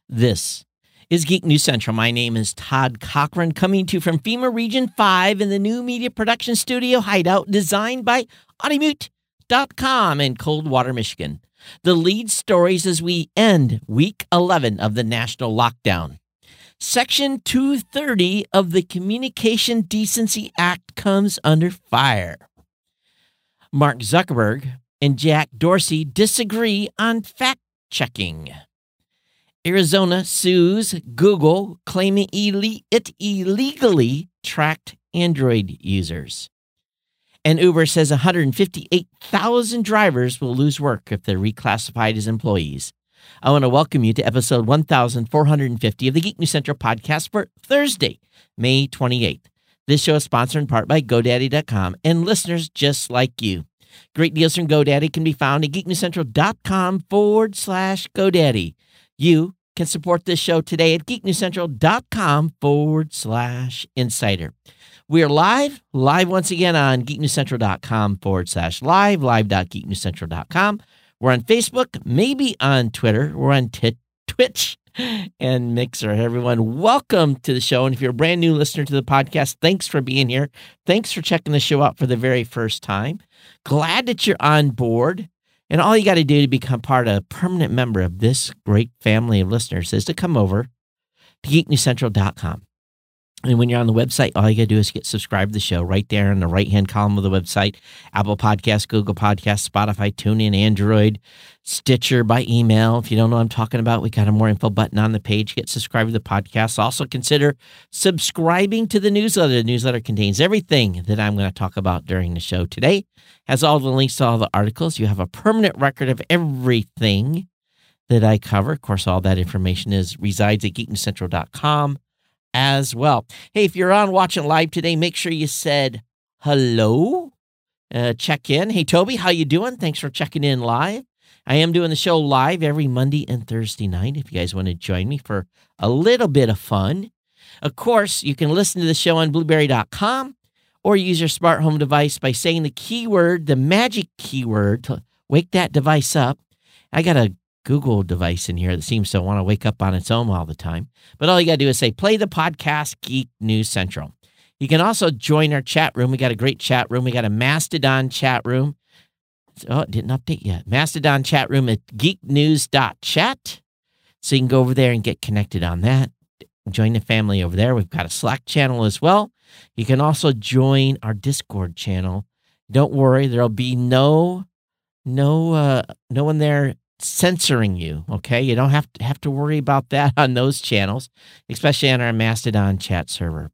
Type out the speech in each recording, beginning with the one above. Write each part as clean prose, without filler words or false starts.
This is Geek News Central. My name is Todd Cochran, coming to you from FEMA Region 5 in the new media production studio hideout designed by Audimute.com in Coldwater, Michigan. The lead stories as we end Week 11 of the national lockdown. Section 230 of the Communication Decency Act comes under fire. Mark Zuckerberg and Jack Dorsey disagree on fact-checking. Arizona sues Google, claiming it illegally tracked Android users. And Uber says 158,000 drivers will lose work if they're reclassified as employees. I want to welcome you to episode 1450 of the Geek News Central podcast for Thursday, May 28th. This show is sponsored in part by GoDaddy.com and listeners just like you. Great deals from GoDaddy can be found at geeknewscentral.com/GoDaddy. You can support this show today at geeknewscentral.com/insider. We are live once again on geeknewscentral.com/live, live.geeknewscentral.com. We're on Facebook, maybe on Twitter. We're on Twitch and Mixer. Everyone, welcome to the show. And if you're a brand new listener to the podcast, thanks for being here. Thanks for checking the show out for the very first time. Glad that you're on board. And all you got to do to become part of a permanent member of this great family of listeners is to come over to geeknewscentral.com. And when you're on the website, all you got to do is get subscribed to the show right there in the right-hand column of the website. Apple Podcasts, Google Podcasts, Spotify, TuneIn, Android, Stitcher by email. If you don't know what I'm talking about, we got a more info button on the page. Get subscribed to the podcast. Also consider subscribing to the newsletter. The newsletter contains everything that I'm going to talk about during the show today. Has all the links to all the articles. You have a permanent record of everything that I cover. Of course, all that information resides at geeknewscentral.com. as well. Hey, if you're on watching live today, make sure you said hello. Check in. Hey, Toby, how you doing? Thanks for checking in live. I am doing the show live every Monday and Thursday night if you guys want to join me for a little bit of fun. Of course, you can listen to the show on Blueberry.com or use your smart home device by saying the keyword, the magic keyword, to wake that device up. I got a Google device in here that seems to want to wake up on its own all the time. But all you got to do is say, play the podcast Geek News Central. You can also join our chat room. We got a great chat room. We got a Mastodon chat room. Oh, it didn't update yet. Mastodon chat room at geeknews.chat. So you can go over there and get connected on that. Join the family over there. We've got a Slack channel as well. You can also join our Discord channel. Don't worry, there'll be no one there censoring you, okay? You don't have to worry about that on those channels, especially on our Mastodon chat server.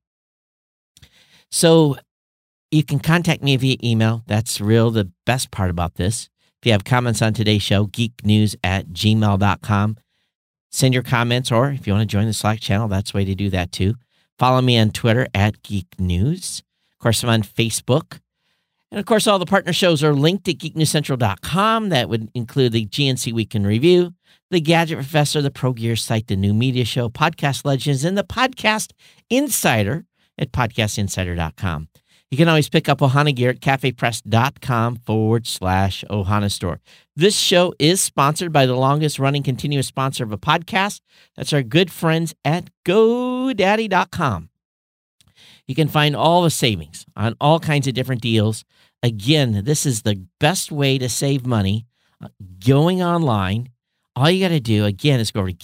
So you can contact me via email. That's the best part about this. If you have comments on today's show, geeknews@gmail.com. Send your comments, or if you want to join the Slack channel, that's the way to do that too. Follow me on Twitter @geeknews. Of course, I'm on Facebook. And, of course, all the partner shows are linked at geeknewscentral.com. That would include the GNC Week in Review, the Gadget Professor, the Pro Gear Site, the New Media Show, Podcast Legends, and the Podcast Insider at podcastinsider.com. You can always pick up Ohana gear at cafepress.com/Ohana store. This show is sponsored by the longest-running continuous sponsor of a podcast. That's our good friends at GoDaddy.com. You can find all the savings on all kinds of different deals. Again, this is the best way to save money going online. All you got to do, again, is go over to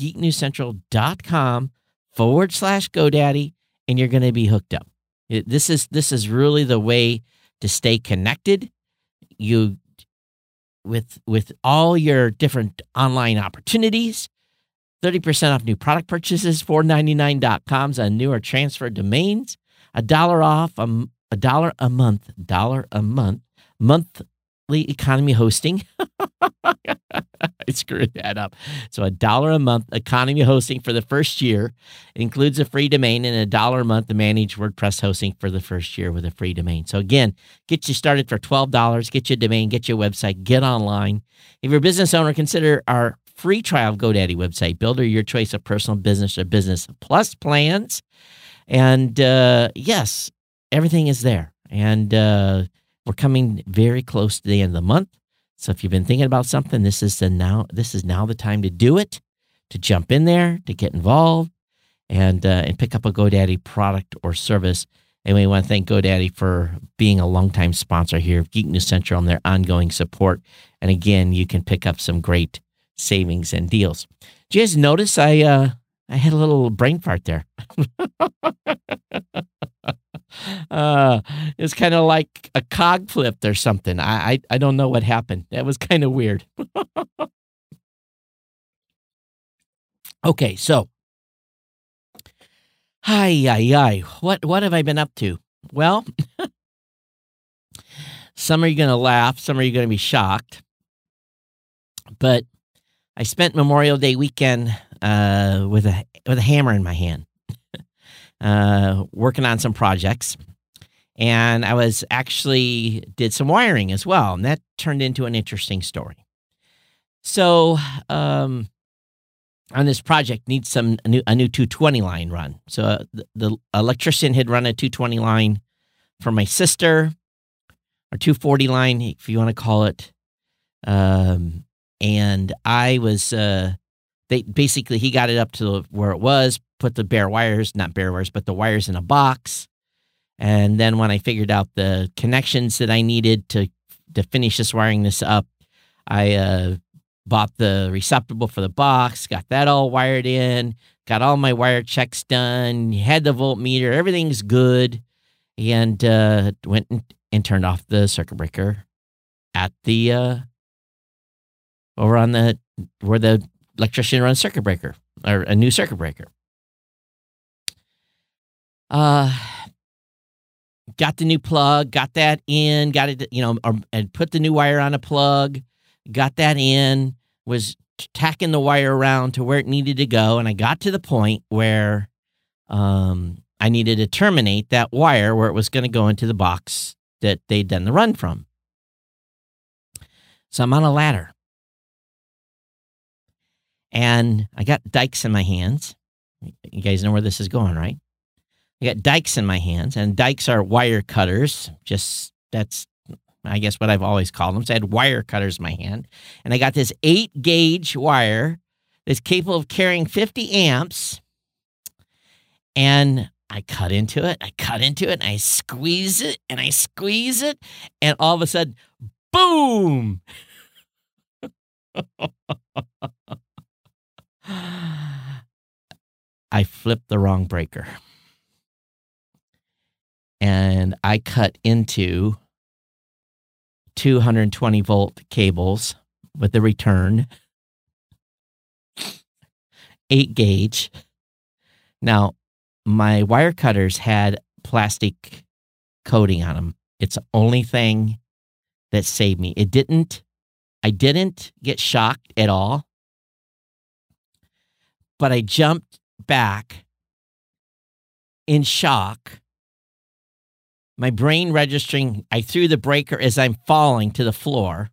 geeknewscentral.com/GoDaddy, and you're going to be hooked up. This is really the way to stay connected. You with all your different online opportunities, 30% off new product purchases, $4.99.coms on new or transferred domains. $1 off, $1 a month, monthly economy hosting. I screwed that up. So $1 a month economy hosting for the first year. It includes a free domain, and $1 a month to manage WordPress hosting for the first year with a free domain. So again, get you started for $12, get you a domain, get you a website, get online. If you're a business owner, consider our free trial of GoDaddy website builder, your choice of personal business or business plus plans. And yes, everything is there. And we're coming very close to the end of the month. So if you've been thinking about something, this is now the time to do it. to jump in there, to get involved, and pick up a GoDaddy product or service. And we want to thank GoDaddy for being a longtime sponsor here of Geek News Central and their ongoing support. And again, you can pick up some great savings and deals. Did you guys notice I had a little brain fart there? It's kind of like a cog flipped or something. I don't know what happened. That was kind of weird. Okay, so what have I been up to? Well, some are you going to laugh, some are you going to be shocked. But I spent Memorial Day weekend with a hammer in my hand, working on some projects. And I was actually did some wiring as well, and that turned into an interesting story. So, on this project, needs a new 220 line run. So the electrician had run a 220 line for my sister, or 240 line, if you want to call it. And I was, he got it up to where it was, put the the wires in a box. And then when I figured out the connections that I needed to finish wiring this up, I bought the receptacle for the box, got that all wired in, got all my wire checks done, had the voltmeter, everything's good, and went and turned off the circuit breaker at the over on where the electrician runs circuit breaker, or a new circuit breaker. Got the new plug, got that in, got it, and put the new wire on a plug, got that in, was tacking the wire around to where it needed to go, and I got to the point where I needed to terminate that wire where it was going to go into the box that they'd done the run from. So I'm on a ladder. And I got dikes in my hands. You guys know where this is going, right? I got dikes in my hands, and dikes are wire cutters. That's, I guess, what I've always called them. So I had wire cutters in my hand. And I got this 8-gauge wire that's capable of carrying 50 amps. And I cut into it, and I squeeze it, and all of a sudden, boom! I flipped the wrong breaker. And I cut into 220-volt cables with the return, 8-gauge. Now, my wire cutters had plastic coating on them. It's the only thing that saved me. I didn't get shocked at all, but I jumped back in shock. My brain registering, I threw the breaker as I'm falling to the floor.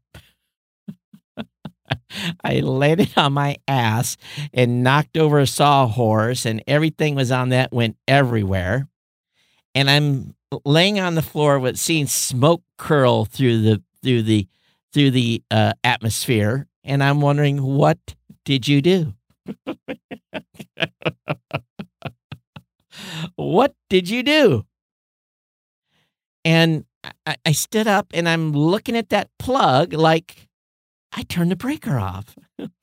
I landed on my ass and knocked over a sawhorse, and everything was on that, went everywhere. And I'm laying on the floor with seeing smoke curl through the atmosphere, and I'm wondering, what did you do? What did you do? And I stood up, and I'm looking at that plug like I turned the breaker off.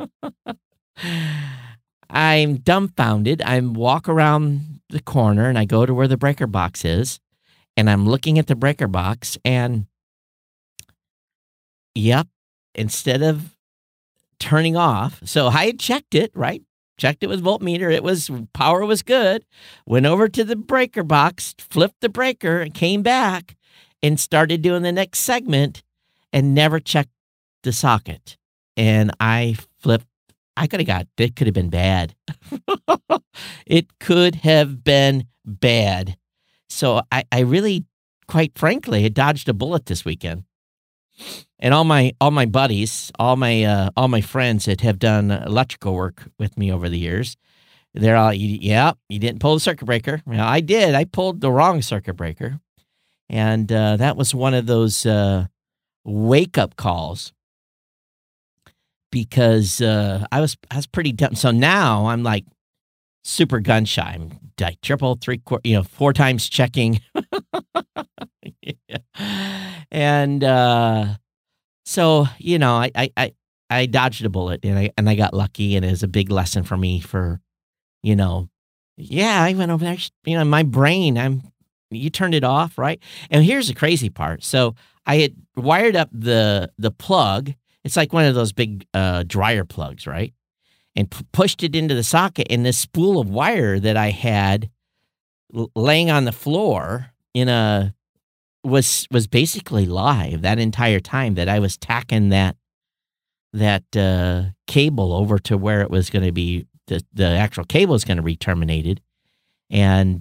I'm dumbfounded. I walk around the corner, and I go to where the breaker box is, and I'm looking at the breaker box, and yep, instead of turning off, so I had checked it, right? Checked it with voltmeter. Power was good. Went over to the breaker box, flipped the breaker, and came back and started doing the next segment and never checked the socket. And I flipped. It could have been bad. It could have been bad. So I really, quite frankly, had dodged a bullet this weekend. And all my buddies, all my friends that have done electrical work with me over the years, they're all, yeah, you didn't pull the circuit breaker. Well, I did. I pulled the wrong circuit breaker, and that was one of those wake up calls, because I was pretty dumb. So now I'm like super gun shy. I'm like triple, three-quarter, 4 times checking. Yeah. And so I dodged a bullet and I got lucky, and it was a big lesson for me for, I went over there, my brain, you turned it off, right? And here's the crazy part. So I had wired up the plug. It's like one of those big dryer plugs, right? And pushed it into the socket, and this spool of wire that I had laying on the floor was basically live that entire time that I was tacking that cable over to where it was going to be, the actual cable is going to be terminated. And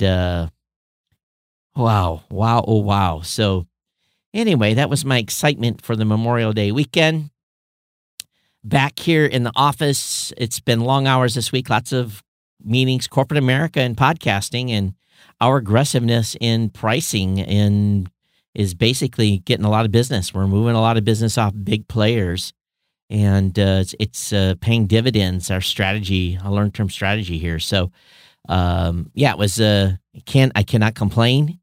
wow. So anyway, that was my excitement for the Memorial Day weekend. Back here in the office, it's been long hours this week, lots of meetings, corporate America and podcasting, and our aggressiveness in pricing is basically getting a lot of business. We're moving a lot of business off big players, and it's paying dividends, our strategy, a long-term strategy here. So, it was, I cannot complain.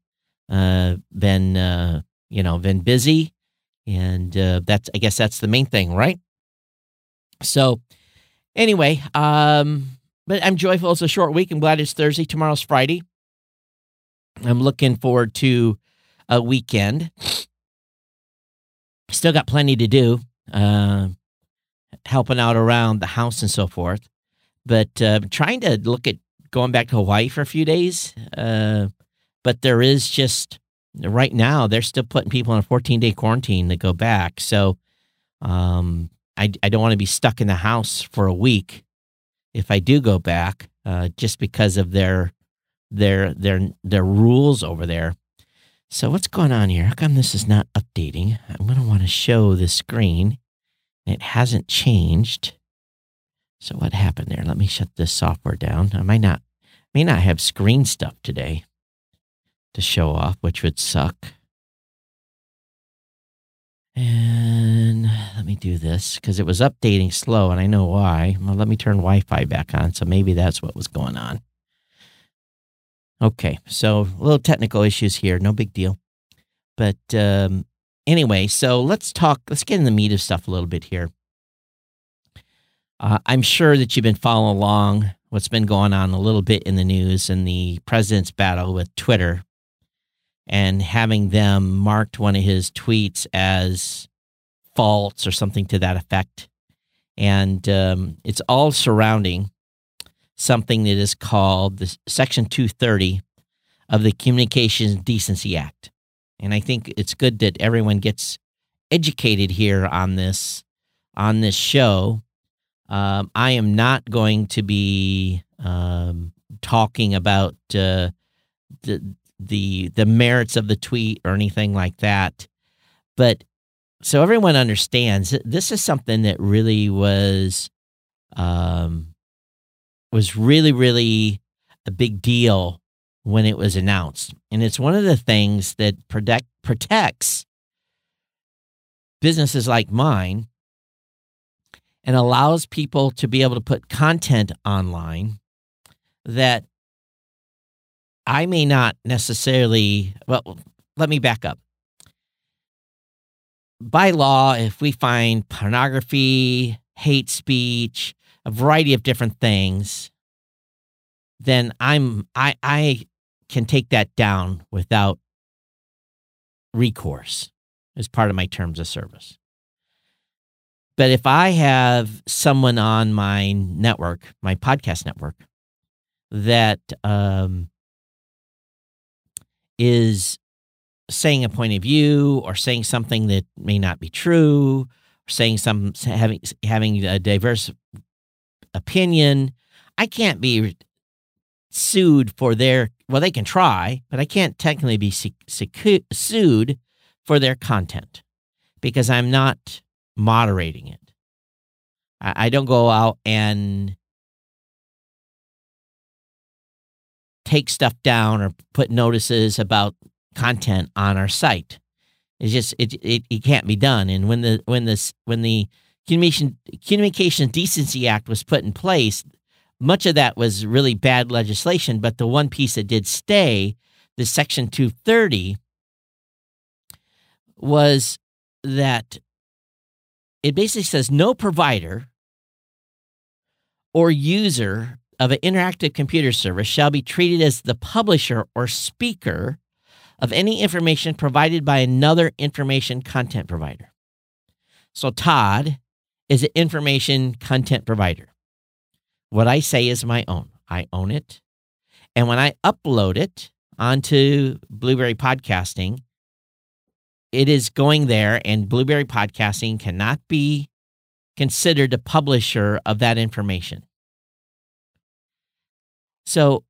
Been busy, and I guess that's the main thing, right? So anyway, but I'm joyful. It's a short week. I'm glad it's Thursday. Tomorrow's Friday. I'm looking forward to a weekend. Still got plenty to do, helping out around the house and so forth. But trying to look at going back to Hawaii for a few days. But there is just, right now, they're still putting people in a 14-day quarantine to go back. So I don't want to be stuck in the house for a week if I do go back, just because of their rules over there. So what's going on here? How come this is not updating? I'm going to want to show the screen. It hasn't changed. So what happened there? Let me shut this software down. I may not have screen stuff today to show off, which would suck. And let me do this because it was updating slow, and I know why. Well, let me turn Wi-Fi back on, so maybe that's what was going on. Okay, so a little technical issues here, no big deal. But anyway, so let's get in the meat of stuff a little bit here. I'm sure that you've been following along what's been going on a little bit in the news and the president's battle with Twitter, and having them marked one of his tweets as false or something to that effect. And it's all surrounding something that is called the Section 230 of the Communications Decency Act. And I think it's good that everyone gets educated here on this show. I am not going to be talking about the merits of the tweet or anything like that. But so everyone understands, this is something that really was really, really a big deal when it was announced. And it's one of the things that protects businesses like mine and allows people to be able to put content online that I may not necessarily, well, let me back up. By law, if we find pornography, hate speech, a variety of different things, then I can take that down without recourse as part of my terms of service. But if I have someone on my network, my podcast network, that is saying a point of view or saying something that may not be true, or saying having a diverse opinion, I can't be sued for they can try, but I can't technically be sued for their content because I'm not moderating it. I don't go out and take stuff down or put notices about content on our site. It's just it can't be done. And when the Communication Decency Act was put in place, much of that was really bad legislation, but the one piece that did stay, the Section 230, was that it basically says no provider or user of an interactive computer service shall be treated as the publisher or speaker of any information provided by another information content provider. So Todd is an information content provider. What I say is my own. I own it. And when I upload it onto Blueberry Podcasting, it is going there, and Blueberry Podcasting cannot be considered a publisher of that information. So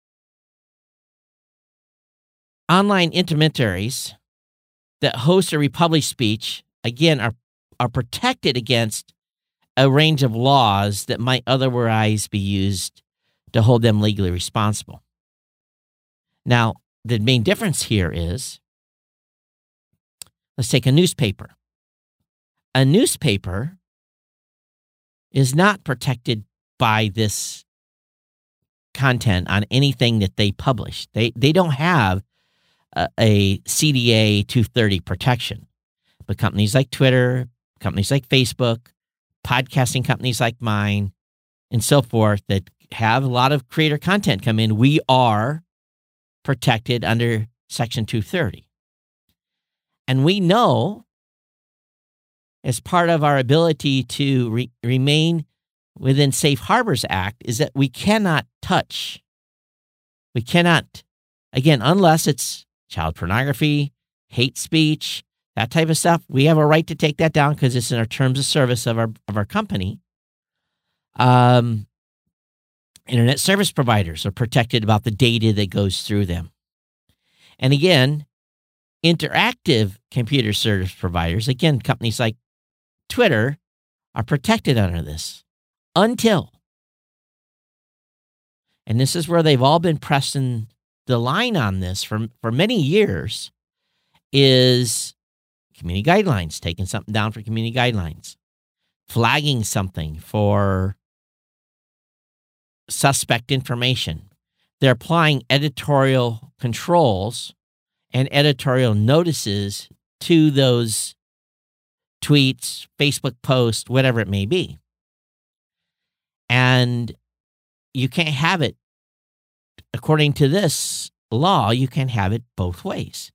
online intermediaries that host or republish speech, again, are protected against a range of laws that might otherwise be used to hold them legally responsible. Now, the main difference here is, let's take a newspaper. A newspaper is not protected by this content on anything that they publish. They don't have a CDA 230 protection. But companies like Twitter, companies like Facebook, podcasting companies like mine, and so forth that have a lot of creator content come in, we are protected under Section 230. And we know, as part of our ability to remain within Safe Harbors Act, is that we cannot touch. We cannot, again, unless it's child pornography, hate speech, that type of stuff, we have a right to take that down because it's in our terms of service of our company. Internet service providers are protected about the data that goes through them. And again, interactive computer service providers, again, companies like Twitter, are protected under this until, and this is where they've all been pressing the line on this for many years, is community guidelines, taking something down for community guidelines, flagging something for suspect information. They're applying editorial controls and editorial notices to those tweets, Facebook posts, whatever it may be. And you can't have it, according to this law, you can have it both ways.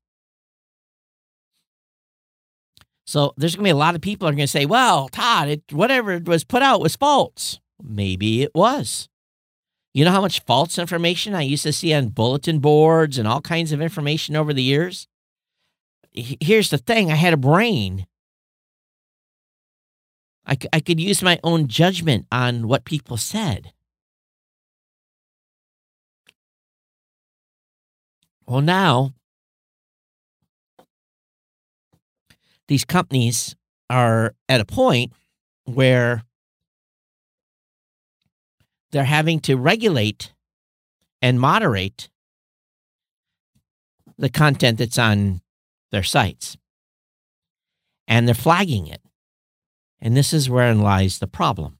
So there's going to be a lot of people are going to say, well, Todd, whatever was put out was false. Maybe it was. You know how much false information I used to see on bulletin boards and all kinds of information over the years? Here's the thing. I had a brain. I could use my own judgment on what people said. Well, now, these companies are at a point where they're having to regulate and moderate the content that's on their sites. And they're flagging it. And this is wherein lies the problem.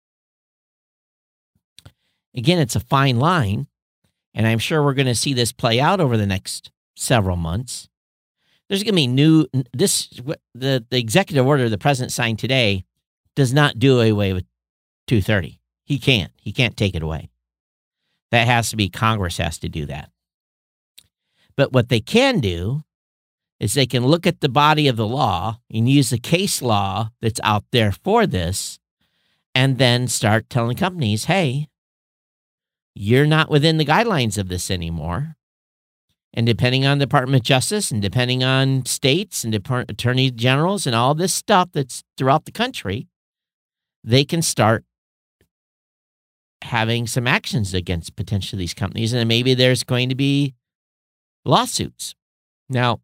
Again, it's a fine line, and I'm sure we're going to see this play out over the next several months. There's going to be the executive order the president signed today does not do away with 230. He can't take it away. That has to be, Congress has to do that. But what they can do is they can look at the body of the law and use the case law that's out there for this, and then start telling companies, hey, you're not within the guidelines of this anymore. And depending on the Department of Justice and depending on states and attorney generals and all this stuff that's throughout the country, they can start having some actions against potentially these companies. And then maybe there's going to be lawsuits. Now,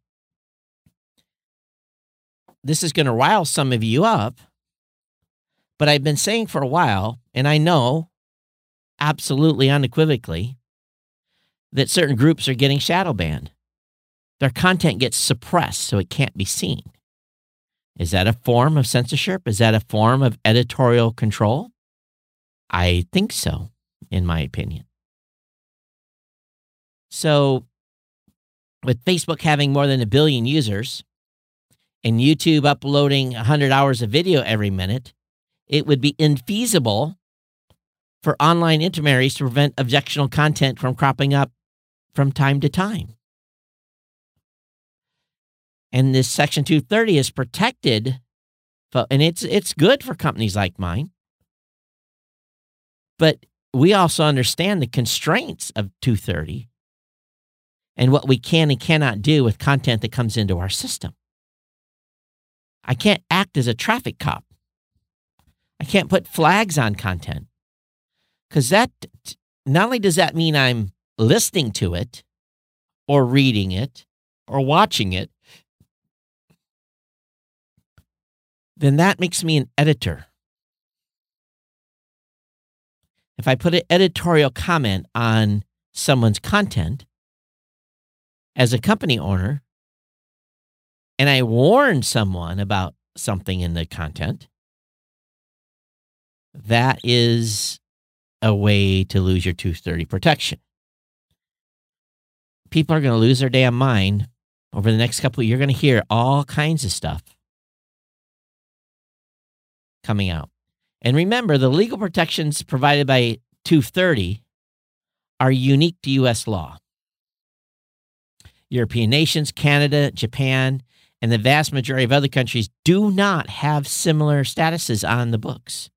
this is going to rile some of you up, but I've been saying for a while, and I know absolutely unequivocally that certain groups are getting shadow banned. Their content gets suppressed so it can't be seen. Is that a form of censorship? Is that a form of editorial control? I think so, in my opinion. So, with Facebook having more than 1 billion users and YouTube uploading 100 hours of video every minute, it would be infeasible for online intermediaries to prevent objectionable content from cropping up from time to time. And this Section 230 is protected, and it's good for companies like mine. But we also understand the constraints of 230 and what we can and cannot do with content that comes into our system. I can't act as a traffic cop. I can't put flags on content, because that not only does that mean I'm listening to it or reading it or watching it, then that makes me an editor. If I put an editorial comment on someone's content as a company owner, and I warn someone about something in the content, that is a way to lose your 230 protection. People are going to lose their damn mind over the next couple of years. You're going to hear all kinds of stuff coming out. And remember, the legal protections provided by 230 are unique to U.S. law. European nations, Canada, Japan, and the vast majority of other countries do not have similar statuses on the books.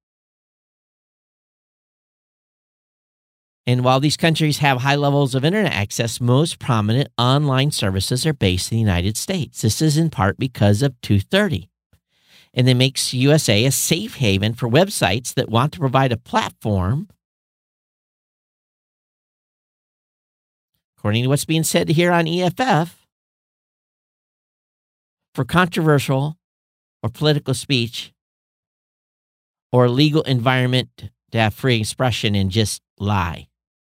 And while these countries have high levels of internet access, most prominent online services are based in the United States. This is in part because of 230. And it makes USA a safe haven for websites that want to provide a platform, according to what's being said here on EFF, for controversial or political speech or legal environment to have free expression and just lie.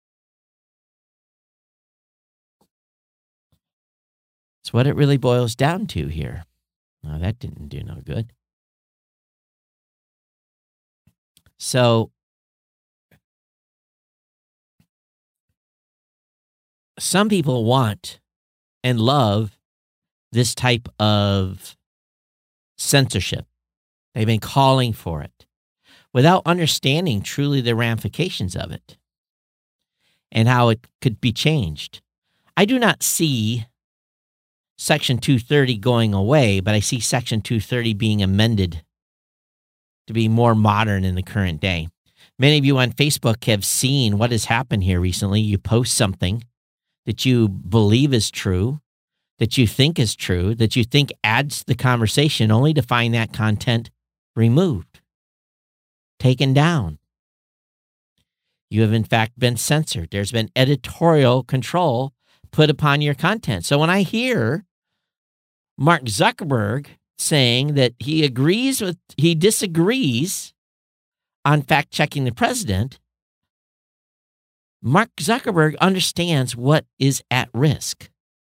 That's what it really boils down to here. Now, that didn't do no good. So, some people want and love this type of censorship. They've been calling for it without understanding truly the ramifications of it and how it could be changed. I do not see Section 230 going away, but I see Section 230 being amended to be more modern in the current day. Many of you on Facebook have seen what has happened here recently. You post something that you believe is true, that you think is true, that you think adds to the conversation, only to find that content removed, taken down. You have, in fact, been censored. There's been editorial control put upon your content. So when I hear Mark Zuckerberg saying that he disagrees on fact-checking the president, Mark Zuckerberg understands what is at risk.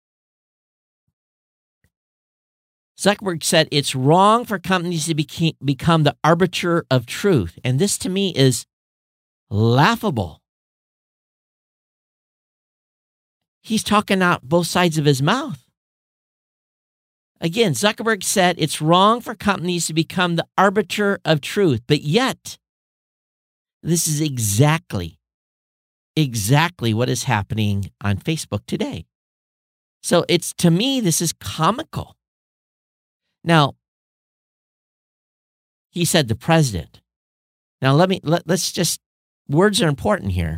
Zuckerberg said it's wrong for companies to become the arbiter of truth. And this to me is laughable. He's talking out both sides of his mouth. Again, Zuckerberg said it's wrong for companies to become the arbiter of truth, but yet this is exactly what is happening on Facebook today. So to me, this is comical. Now, he said the president. Now, let's just, words are important here.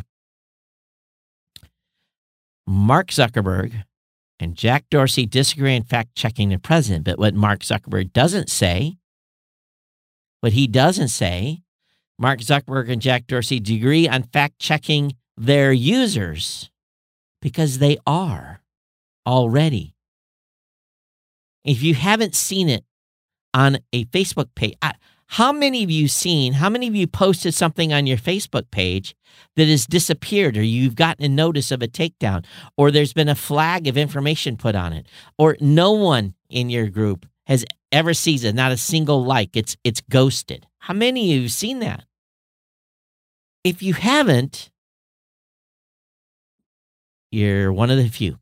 Mark Zuckerberg and Jack Dorsey disagree in fact-checking the president, but what Mark Zuckerberg doesn't say, Mark Zuckerberg and Jack Dorsey agree on fact-checking their users, because they are already. If you haven't seen it on a Facebook page, how many of you posted something on your Facebook page that has disappeared, or you've gotten a notice of a takedown, or there's been a flag of information put on it, or no one in your group has ever sees it, not a single like. It's ghosted. How many of you have seen that? If you haven't, you're one of the few.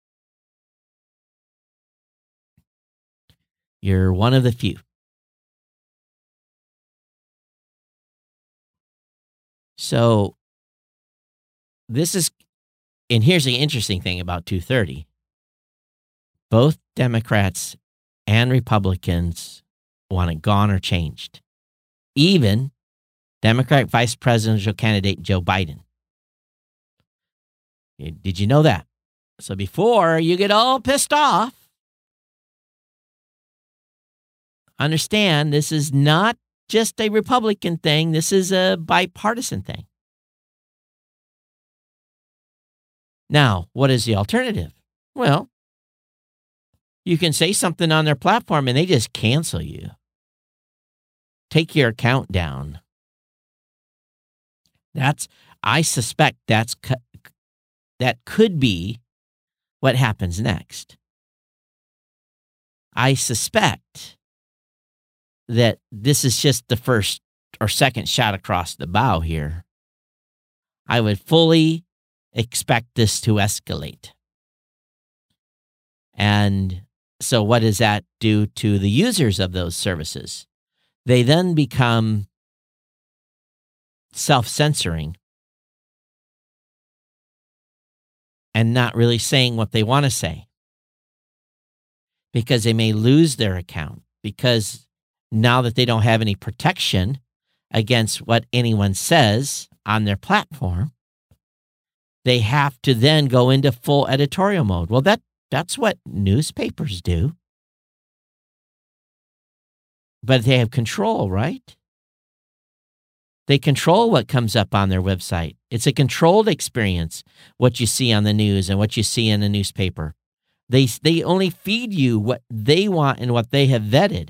You're one of the few. So this is, and here's the interesting thing about 230. Both Democrats and Republicans want it gone or changed. Even Democratic vice presidential candidate Joe Biden. Did you know that? So before you get all pissed off, understand this is not just a Republican thing. This is a bipartisan thing. Now, what is the alternative? Well, you can say something on their platform and they just cancel you. Take your account down. I suspect that could be what happens next. I suspect that this is just the first or second shot across the bow here. I would fully expect this to escalate. And so what does that do to the users of those services? They then become self-censoring and not really saying what they want to say because they may lose their account because now that they don't have any protection against what anyone says on their platform, they have to then go into full editorial mode. Well, that's what newspapers do. But they have control, right? They control what comes up on their website. It's a controlled experience, what you see on the news and what you see in the newspaper. They only feed you what they want and what they have vetted.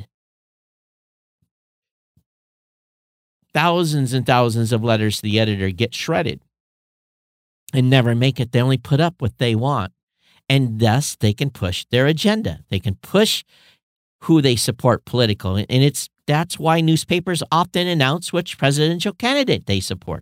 Thousands and thousands of letters to the editor get shredded and never make it. They only put up what they want. And thus, they can push their agenda. They can push who they support political. And that's why newspapers often announce which presidential candidate they support.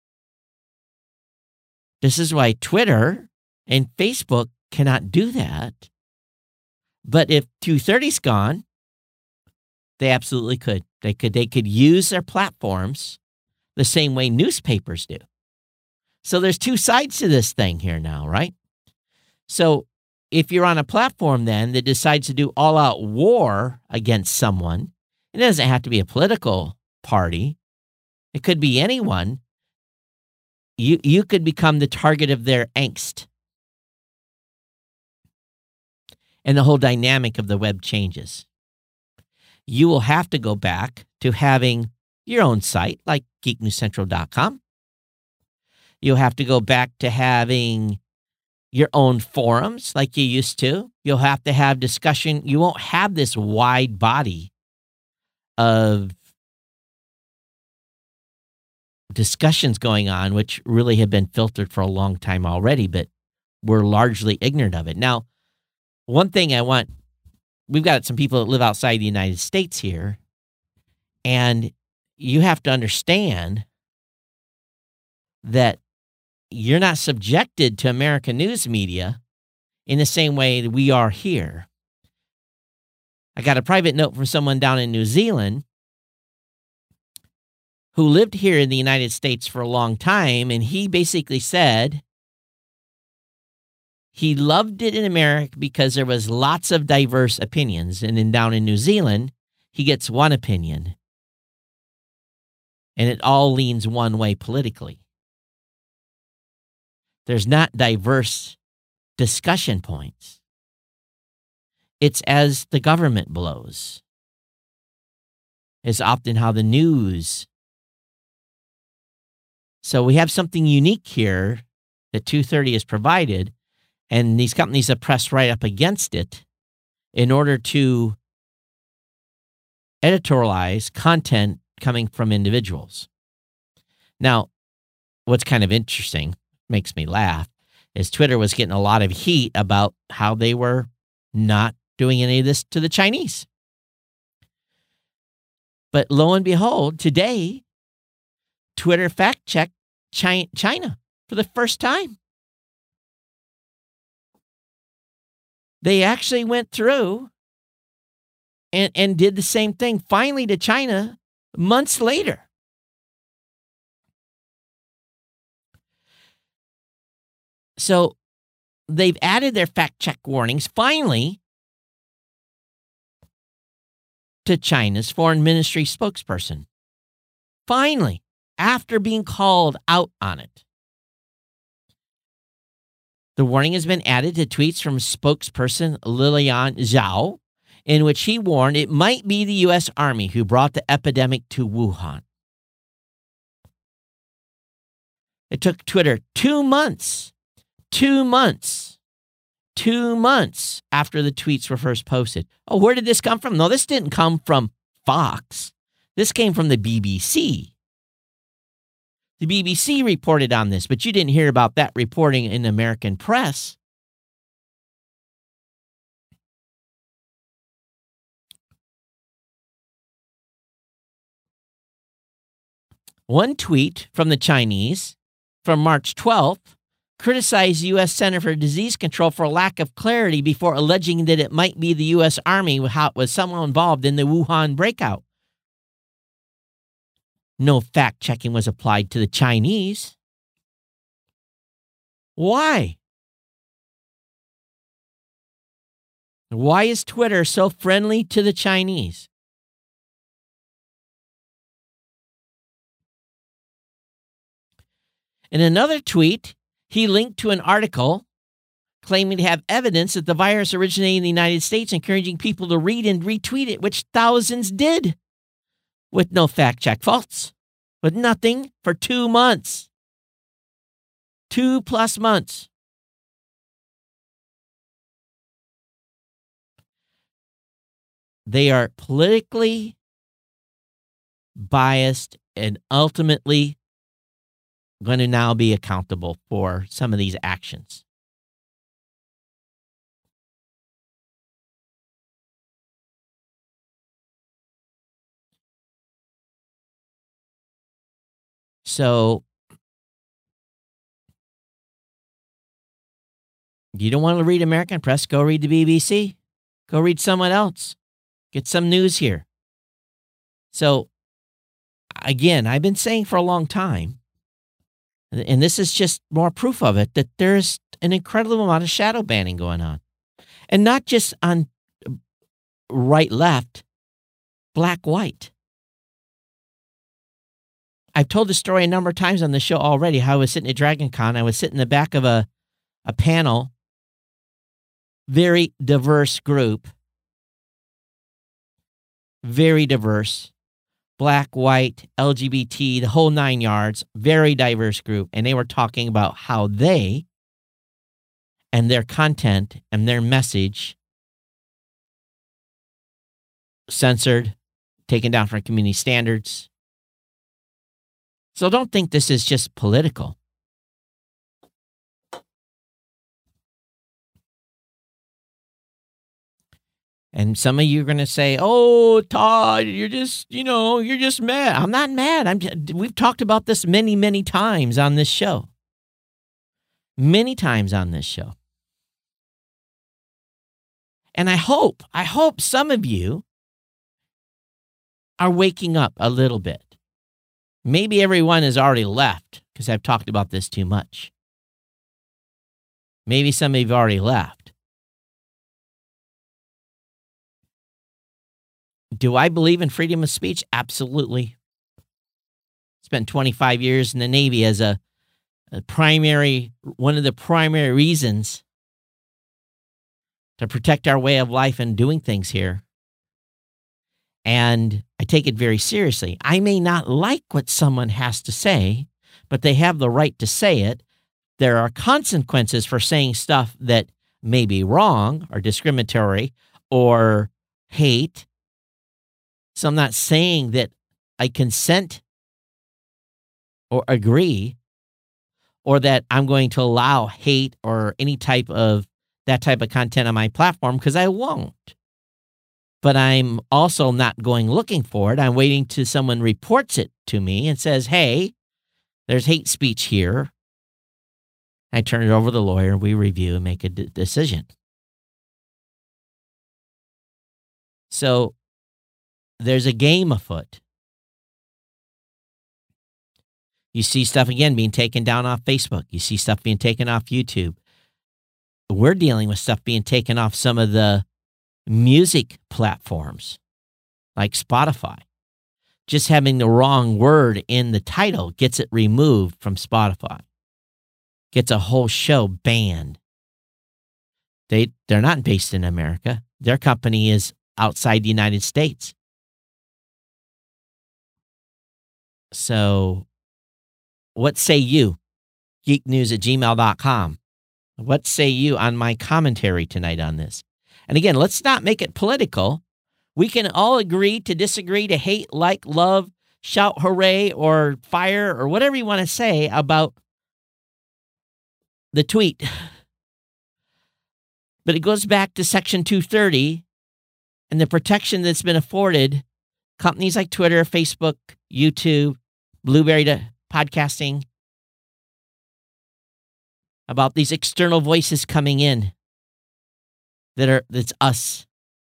This is why Twitter and Facebook cannot do that. But if 230's gone, they absolutely could. They could use their platforms the same way newspapers do. So there's two sides to this thing here now, right? So if you're on a platform then that decides to do all-out war against someone, it doesn't have to be a political party. It could be anyone. You could become the target of their angst. And the whole dynamic of the web changes. You will have to go back to having your own site like geeknewscentral.com. You'll have to go back to having your own forums like you used to. You'll have to have discussion. You won't have this wide body of discussions going on, which really have been filtered for a long time already, but we're largely ignorant of it. Now, one thing we've got some people that live outside the United States here, and you have to understand that you're not subjected to American news media in the same way that we are here. I got a private note from someone down in New Zealand who lived here in the United States for a long time, and he basically said he loved it in America because there was lots of diverse opinions, and then down in New Zealand, he gets one opinion, and it all leans one way politically. There's not diverse discussion points. It's as the government blows. It's often how the news. So we have something unique here that 230 has provided, and these companies have pressed right up against it in order to editorialize content coming from individuals. Now, what's kind of interesting, makes me laugh, is Twitter was getting a lot of heat about how they were not doing any of this to the Chinese. But lo and behold, today, Twitter fact-checked China for the first time. They actually went through and did the same thing, finally, to China months later. So they've added their fact-check warnings, finally, to China's foreign ministry spokesperson. Finally, after being called out on it. The warning has been added to tweets from spokesperson Lilian Zhao, in which he warned it might be the U.S. Army who brought the epidemic to Wuhan. It took Twitter 2 months after the tweets were first posted. Oh, where did this come from? No, this didn't come from Fox. This came from the BBC. The BBC reported on this, but you didn't hear about that reporting in the American press. One tweet from the Chinese from March 12th criticized U.S. Center for Disease Control for a lack of clarity before alleging that it might be the U.S. Army was somehow involved in the Wuhan breakout. No fact-checking was applied to the Chinese. Why? Why is Twitter so friendly to the Chinese? In another tweet, he linked to an article claiming to have evidence that the virus originated in the United States, encouraging people to read and retweet it, which thousands did, with no fact-check faults, with nothing for 2 months. 2+ months. They are politically biased and ultimately going to now be accountable for some of these actions. So, you don't want to read American press? Go read the BBC. Go read someone else. Get some news here. So, again, I've been saying for a long time, and this is just more proof of it, that there's an incredible amount of shadow banning going on. And not just on right-left, black-white. I've told the story a number of times on the show already, how I was sitting at Dragon Con. I was sitting in the back of a panel, very diverse group, very diverse, black, white, LGBT, the whole 9 yards, very diverse group. And they were talking about how they and their content and their message censored, taken down from community standards. So don't think this is just political. And some of you are going to say, oh, Todd, you're just mad. I'm not mad. We've talked about this many, many times on this show. Many times on this show. And I hope some of you are waking up a little bit. Maybe everyone has already left because I've talked about this too much. Maybe some of you have already left. Do I believe in freedom of speech? Absolutely. Spent 25 years in the Navy as one of the primary reasons to protect our way of life and doing things here. And I take it very seriously. I may not like what someone has to say, but they have the right to say it. There are consequences for saying stuff that may be wrong or discriminatory or hate. So I'm not saying that I consent or agree or that I'm going to allow hate or any type of that type of content on my platform, because I won't. but I'm also not going looking for it. I'm waiting till someone reports it to me and says, hey, there's hate speech here. I turn it over to the lawyer, we review and make a decision. So there's a game afoot. You see stuff, again, being taken down off Facebook. You see stuff being taken off YouTube. We're dealing with stuff being taken off some of the music platforms like Spotify. Just having the wrong word in the title gets it removed from Spotify. Gets a whole show banned. They're not based in America. Their company is outside the United States. So, what say you? geeknews@gmail.com. What say you on my commentary tonight on this? And again, let's not make it political. We can all agree to disagree, to hate, like, love, shout hooray, or fire, or whatever you want to say about the tweet. But it goes back to Section 230 and the protection that's been afforded companies like Twitter, Facebook, YouTube, Blueberry podcasting, about these external voices coming in that's us.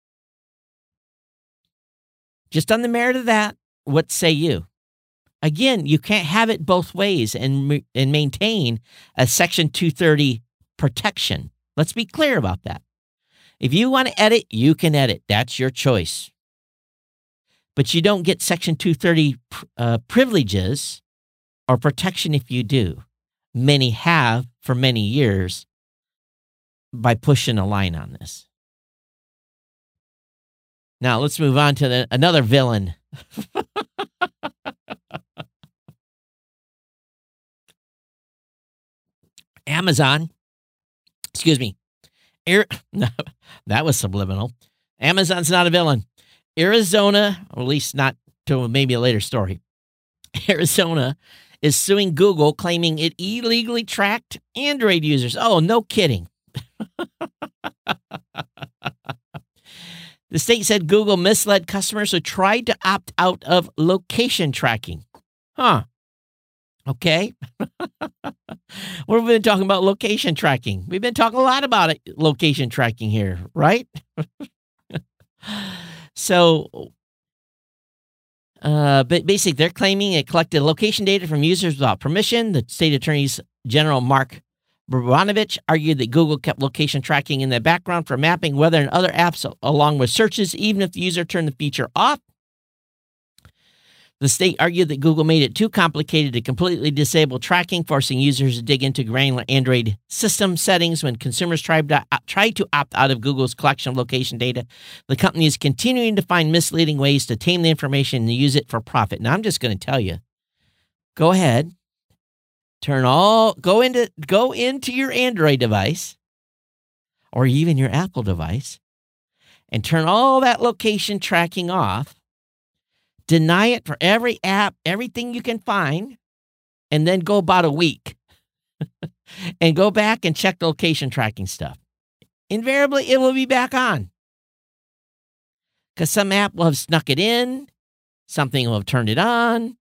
Just on the merit of that, what say you? Again, you can't have it both ways and maintain a Section 230 protection. Let's be clear about that. If you want to edit, you can edit. That's your choice. But you don't get Section 230 privileges or protection if you do. Many have for many years by pushing a line on this. Now, let's move on to another villain. Amazon, excuse me, that was subliminal. Amazon's not a villain. Arizona, or at least not till maybe a later story. Arizona is suing Google, claiming it illegally tracked Android users. Oh, no kidding. The state said Google misled customers who tried to opt out of location tracking. Huh. Okay. We've been talking about location tracking. We've been talking a lot about it, location tracking here, right? So, but basically, they're claiming it collected location data from users without permission. The state attorney general, Mark Baranovich, argued that Google kept location tracking in the background for mapping weather and other apps along with searches, even if the user turned the feature off. The state argued that Google made it too complicated to completely disable tracking, forcing users to dig into granular Android system settings when consumers tried to opt out of Google's collection of location data. The company is continuing to find misleading ways to tame the information and use it for profit. Now, I'm just going to tell you, go ahead, go into your Android device or even your Apple device and turn all that location tracking off. Deny it for every app, everything you can find, and then go about a week and go back and check the location tracking stuff. Invariably, it will be back on because some app will have snuck it in, something will have turned it on.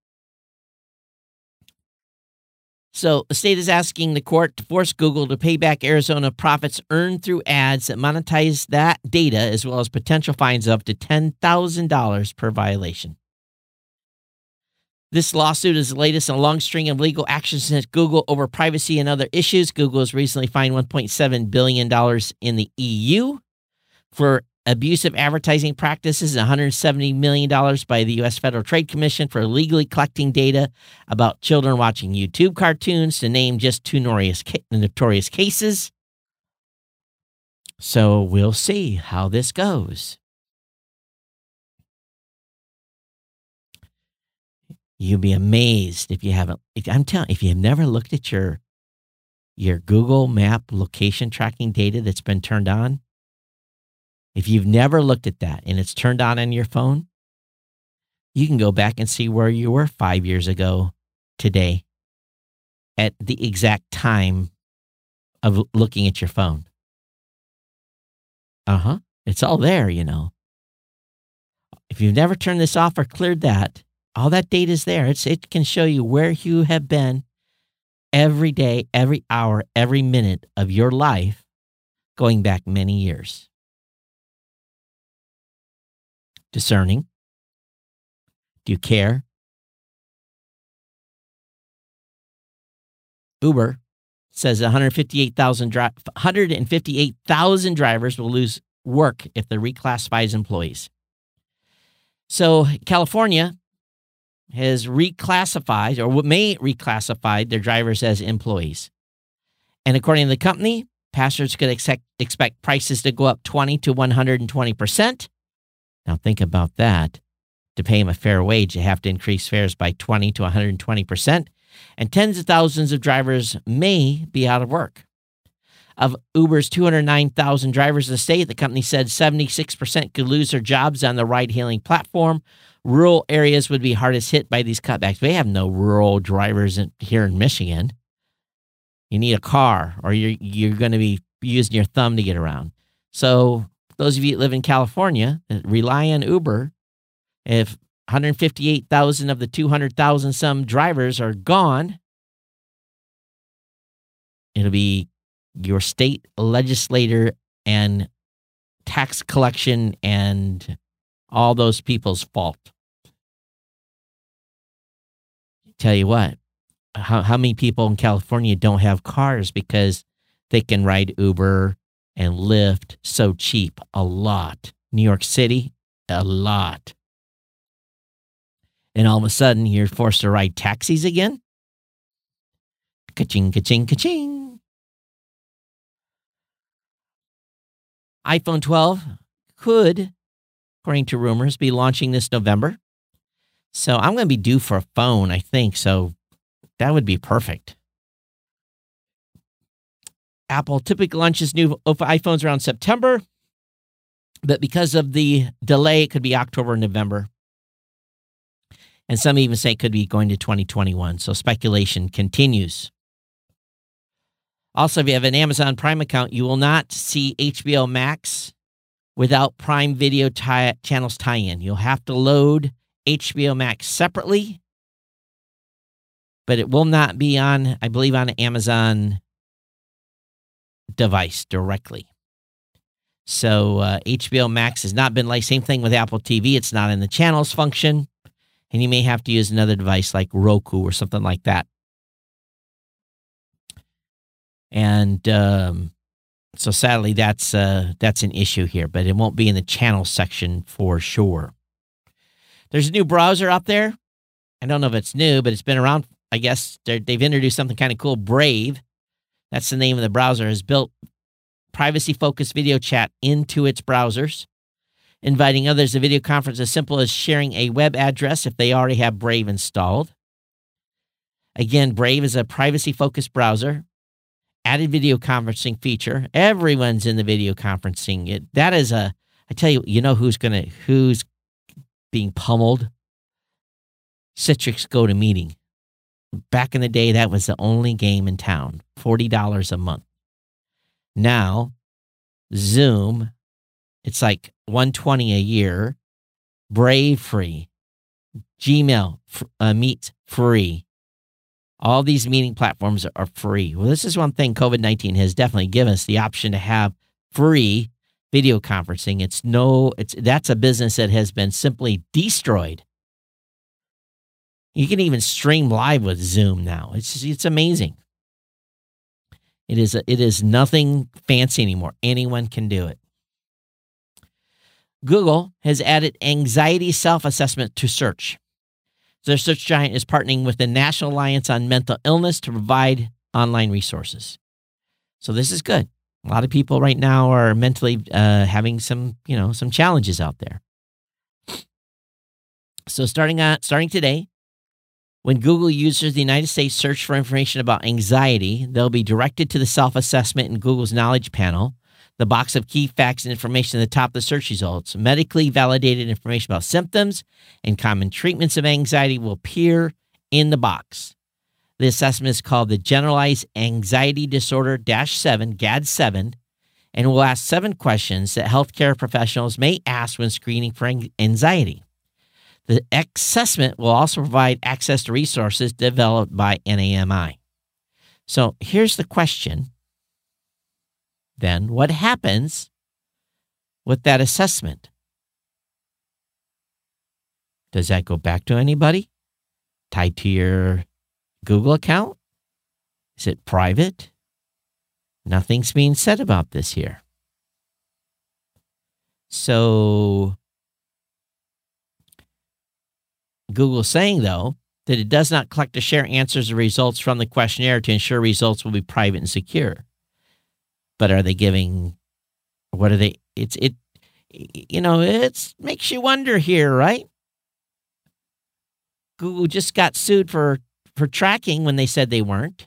So the state is asking the court to force Google to pay back Arizona profits earned through ads that monetize that data, as well as potential fines of up to $10,000 per violation. This lawsuit is the latest in a long string of legal actions against Google over privacy and other issues. Google has recently fined $1.7 billion in the EU for abusive advertising practices and $170 million by the U.S. Federal Trade Commission for illegally collecting data about children watching YouTube cartoons, to name just two notorious cases. So we'll see how this goes. You'll be amazed if you haven't. I'm telling you, if you've never looked at your Google Map location tracking data that's been turned on, if you've never looked at that and it's turned on your phone, you can go back and see where you were 5 years ago today at the exact time of looking at your phone. It's all there, you know. If you've never turned this off or cleared that, all that data is there. It can show you where you have been every day, every hour, every minute of your life going back many years. Discerning. Do you care? Uber says 158,000 drivers will lose work if they're reclassified as employees. So California has reclassified or may reclassify their drivers as employees. And according to the company, passengers could expect prices to go up 20 to 120%. Now think about that. To pay them a fair wage, they have to increase fares by 20 to 120%. And tens of thousands of drivers may be out of work. Of Uber's 209,000 drivers in the state, the company said 76% could lose their jobs on the ride-hailing platform. Rural areas would be hardest hit by these cutbacks. We have no rural drivers here in Michigan. You need a car, or you're going to be using your thumb to get around. So those of you that live in California that rely on Uber, if 158,000 of the 200,000 some drivers are gone, it'll be your state legislator and tax collection and all those people's fault. Tell you what, how many people in California don't have cars because they can ride Uber and Lyft so cheap? A lot. New York City, a lot. And all of a sudden, you're forced to ride taxis again? Ka-ching, ka-ching, ka-ching. iPhone 12 could, according to rumors, be launching this November. So I'm going to be due for a phone, I think. So that would be perfect. Apple typically launches new iPhones around September. But because of the delay, it could be October or November. And some even say it could be going to 2021. So speculation continues. Also, if you have an Amazon Prime account, you will not see HBO Max without Prime Video channels tie-in. You'll have to load HBO Max separately, but it will not be on, I believe, on an Amazon device directly. So HBO Max has not been like, same thing with Apple TV. It's not in the channels function. And you may have to use another device like Roku or something like that. And so sadly, that's an issue here, but it won't be in the channel section for sure. There's a new browser out there. I don't know if it's new, but it's been around. I guess they've introduced something kind of cool. Brave, that's the name of the browser, has built privacy-focused video chat into its browsers, inviting others to video conference as simple as sharing a web address if they already have Brave installed. Again, Brave is a privacy-focused browser. Added video conferencing feature. Everyone's in the video conferencing. I tell you, you know who's being pummeled? Citrix GoToMeeting. Back in the day, that was the only game in town. $40 a month. Now, Zoom, it's like $120 a year. Brave free. Gmail Meet free. All these meeting platforms are free. Well, this is one thing COVID-19 has definitely given us, the option to have free video conferencing. That's a business that has been simply destroyed. You can even stream live with Zoom now. It's amazing. It is nothing fancy anymore. Anyone can do it. Google has added anxiety self-assessment to search. Their search giant is partnering with the National Alliance on Mental Illness to provide online resources. So this is good. A lot of people right now are mentally having some challenges out there. So starting today, when Google users in the United States search for information about anxiety, they'll be directed to the self-assessment in Google's Knowledge Panel, the box of key facts and information at the top of the search results. Medically validated information about symptoms and common treatments of anxiety will appear in the box. The assessment is called the Generalized Anxiety Disorder-7, GAD-7, and will ask 7 questions that healthcare professionals may ask when screening for anxiety. The assessment will also provide access to resources developed by NAMI. So here's the question. Then what happens with that assessment? Does that go back to anybody? Tied to your Google account? Is it private? Nothing's being said about this here. So Google's saying, though, that it does not collect or share answers or results from the questionnaire to ensure results will be private and secure. But are they giving, what are they, it makes you wonder here, right? Google just got sued for tracking when they said they weren't.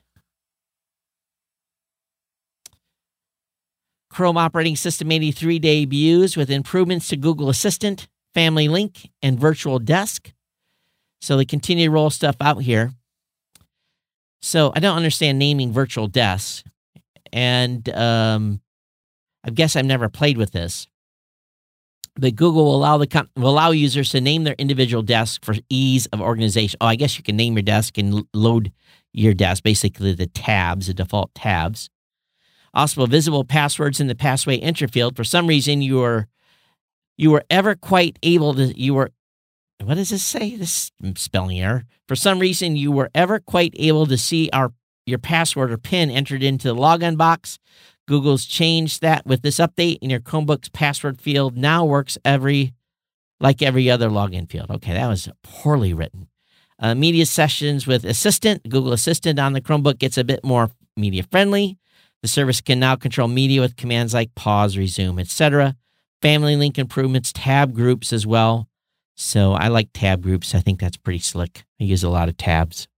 Chrome operating system 83 debuts with improvements to Google Assistant, Family Link, and Virtual Desk. So they continue to roll stuff out here. So I don't understand naming virtual desks. And I guess I've never played with this. But Google will allow users to name their individual desk for ease of organization. Oh, I guess you can name your desk and load your desk, basically the tabs, the default tabs. Also, visible passwords in the passway enter field. For some reason, you were ever quite able to, what does this say? This spelling error. For some reason, you were ever quite able to see your password or PIN entered into the logon box. Google's changed that with this update, and your Chromebook's password field now works like every other login field. Okay, that was poorly written. Media sessions with Assistant. Google Assistant on the Chromebook gets a bit more media friendly. The service can now control media with commands like pause, resume, etc. Family Link improvements, tab groups as well. So I like tab groups. I think that's pretty slick. I use a lot of tabs.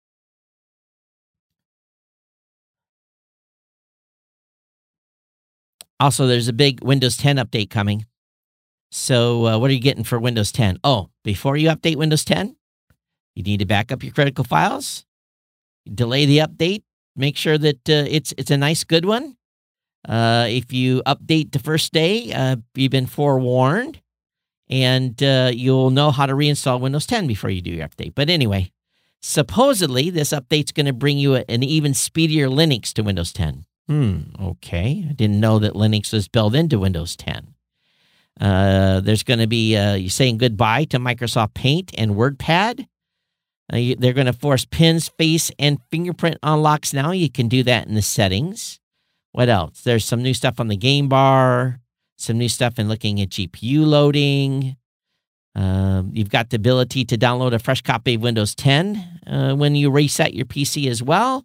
Also, there's a big Windows 10 update coming. So what are you getting for Windows 10? Oh, before you update Windows 10, you need to back up your critical files, delay the update, make sure that it's a nice, good one. If you update the first day, you've been forewarned, and you'll know how to reinstall Windows 10 before you do your update. But anyway, supposedly this update's going to bring you an even speedier Linux to Windows 10. Okay. I didn't know that Linux was built into Windows 10. There's going to be you're saying goodbye to Microsoft Paint and WordPad. They're going to force pins, face, and fingerprint unlocks now. You can do that in the settings. What else? There's some new stuff on the game bar, some new stuff in looking at GPU loading. You've got the ability to download a fresh copy of Windows 10 when you reset your PC as well.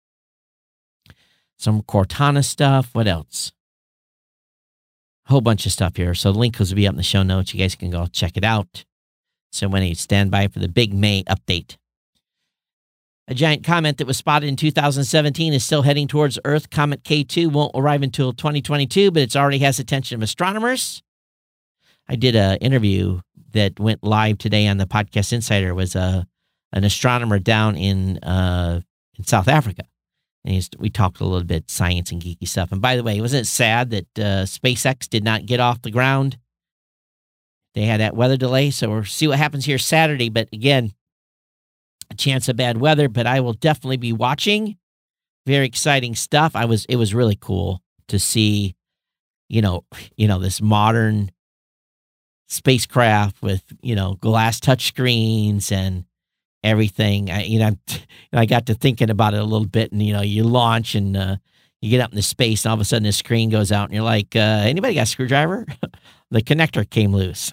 Some Cortana stuff. What else? A whole bunch of stuff here. So the link will be up in the show notes. You guys can go check it out. So when you stand by for the big May update. A giant comet that was spotted in 2017 is still heading towards Earth. Comet K2 won't arrive until 2022, but it already has attention of astronomers. I did an interview that went live today on the Podcast Insider. It was an astronomer down in South Africa. And we talked a little bit science and geeky stuff. And by the way, wasn't it sad that SpaceX did not get off the ground? They had that weather delay, so we'll see what happens here Saturday. But again, a chance of bad weather, but I will definitely be watching. Very exciting stuff. It was really cool to see, this modern spacecraft with, glass touchscreens and everything. I got to thinking about it a little bit, and you launch and you get up into space, and all of a sudden the screen goes out, and you're like, anybody got a screwdriver? The connector came loose.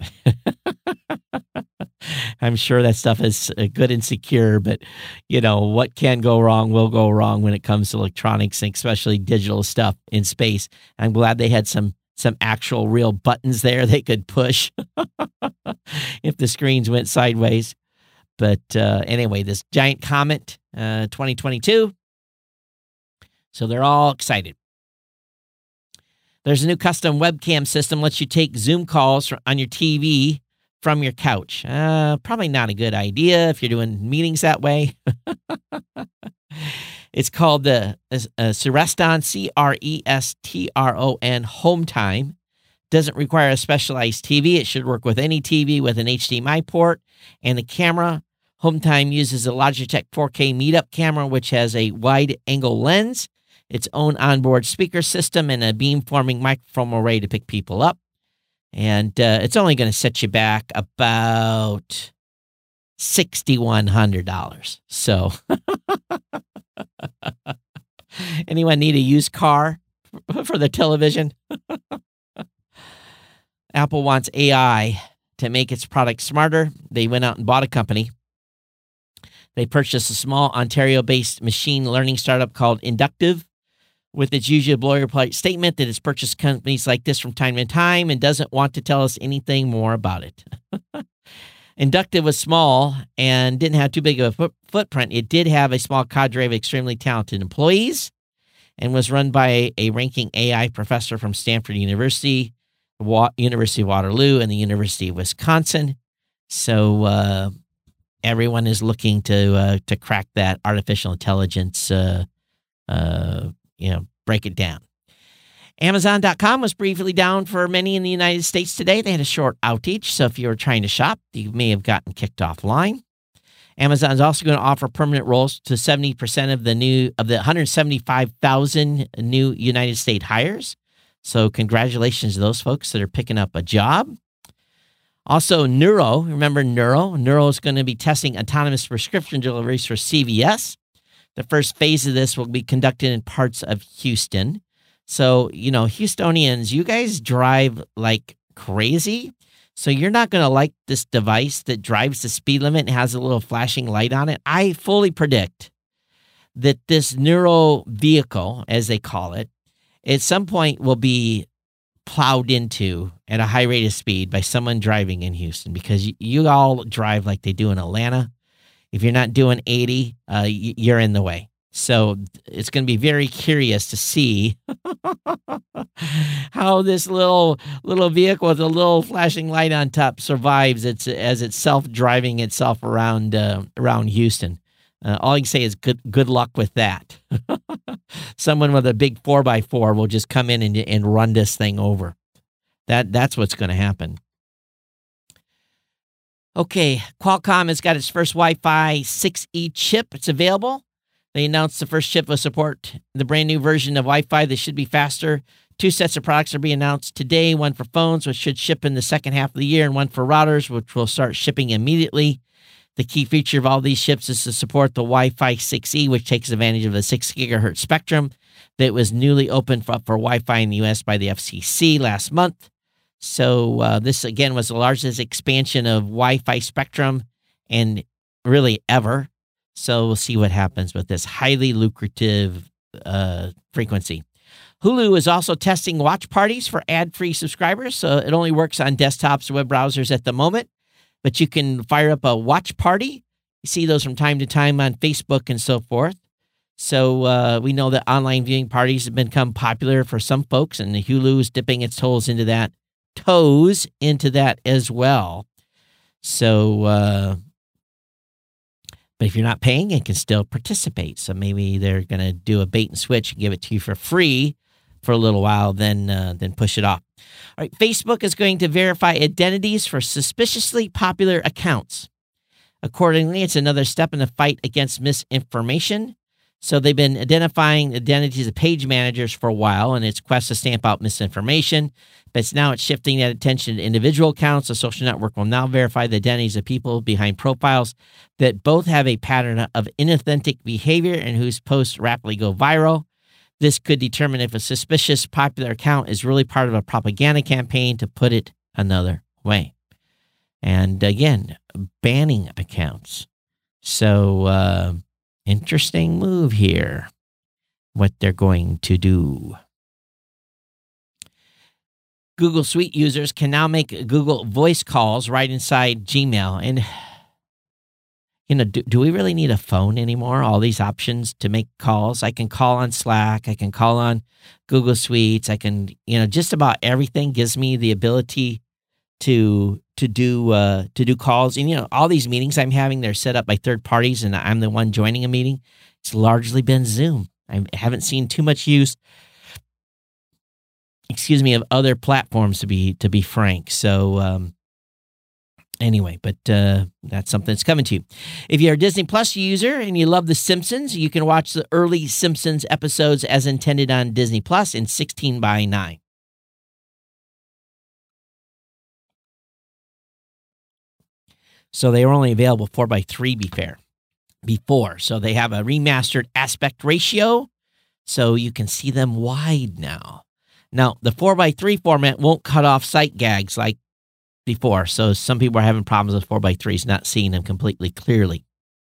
I'm sure that stuff is good and secure, but what can go wrong will go wrong when it comes to electronics, and especially digital stuff in space. I'm glad they had some actual real buttons there they could push if the screens went sideways. But anyway, this giant comet, 2022. So they're all excited. There's a new custom webcam system lets you take Zoom calls on your TV from your couch. Probably not a good idea if you're doing meetings that way. It's called the Creston, Creston Home Time. Doesn't require a specialized TV. It should work with any TV with an HDMI port. And the camera, Home Time uses a Logitech 4K Meetup camera, which has a wide-angle lens, its own onboard speaker system, and a beamforming microphone array to pick people up. And it's only going to set you back about $6,100. So anyone need a used car for the television? Apple wants AI to make its product smarter. They went out and bought a company. They purchased a small Ontario-based machine learning startup called Inductive, with its usual boilerplate statement that it's purchased companies like this from time to time and doesn't want to tell us anything more about it. Inductive was small and didn't have too big of a footprint. It did have a small cadre of extremely talented employees and was run by a ranking AI professor from Stanford University, University of Waterloo, and the University of Wisconsin. So everyone is looking to crack that artificial intelligence, break it down. Amazon.com was briefly down for many in the United States today. They had a short outage, so if you were trying to shop, you may have gotten kicked offline. Amazon is also going to offer permanent roles to 70% of the 175,000 new United States hires. So congratulations to those folks that are picking up a job. Also, Neuro, remember Neuro? Neuro is going to be testing autonomous prescription deliveries for CVS. The first phase of this will be conducted in parts of Houston. So, Houstonians, you guys drive like crazy. So you're not going to like this device that drives the speed limit and has a little flashing light on it. I fully predict that this Neuro vehicle, as they call it, at some point will be plowed into at a high rate of speed by someone driving in Houston, because you all drive like they do in Atlanta. If you're not doing 80, you're in the way. So it's going to be very curious to see how this little vehicle with a little flashing light on top survives as it's self-driving itself around Houston. All I can say is good luck with that. Someone with a big 4x4 will just come in and run this thing over. That's what's going to happen. Okay, Qualcomm has got its first Wi-Fi 6E chip. It's available. They announced the first chip will support the brand new version of Wi-Fi that should be faster. 2 sets of products are being announced today, one for phones, which should ship in the second half of the year, and one for routers, which will start shipping immediately. The key feature of all these chips is to support the Wi-Fi 6E, which takes advantage of the 6 gigahertz spectrum that was newly opened for Wi-Fi in the U.S. by the FCC last month. So this, again, was the largest expansion of Wi-Fi spectrum and really ever. So we'll see what happens with this highly lucrative frequency. Hulu is also testing watch parties for ad-free subscribers. So it only works on desktops and web browsers at the moment, but you can fire up a watch party. You see those from time to time on Facebook and so forth. So we know that online viewing parties have become popular for some folks, and the Hulu is dipping its toes into that as well. So, but if you're not paying, you can still participate. So maybe they're going to do a bait and switch and give it to you for free for a little while, then push it off. All right, Facebook is going to verify identities for suspiciously popular accounts. Accordingly, it's another step in the fight against misinformation. So they've been identifying identities of page managers for a while in its quest to stamp out misinformation. But now it's shifting that attention to individual accounts. The social network will now verify the identities of people behind profiles that both have a pattern of inauthentic behavior and whose posts rapidly go viral. This could determine if a suspicious popular account is really part of a propaganda campaign, to put it another way. And again, banning accounts. So, interesting move here, what they're going to do. Google Suite users can now make Google Voice calls right inside Gmail. And, do we really need a phone anymore? All these options to make calls. I can call on Slack. I can call on Google Suites. I can, just about everything gives me the ability to do calls. And, all these meetings I'm having, they're set up by third parties, and I'm the one joining a meeting. it's largely been Zoom. I haven't seen too much use, of other platforms to be frank. So anyway, but that's something that's coming to you. If you're a Disney Plus user and you love The Simpsons, you can watch the early Simpsons episodes as intended on Disney Plus in 16:9. So they were only available 4:3, before. So they have a remastered aspect ratio, so you can see them wide now. Now, the 4:3 format won't cut off sight gags like before, so some people are having problems with 4:3s, not seeing them completely clearly.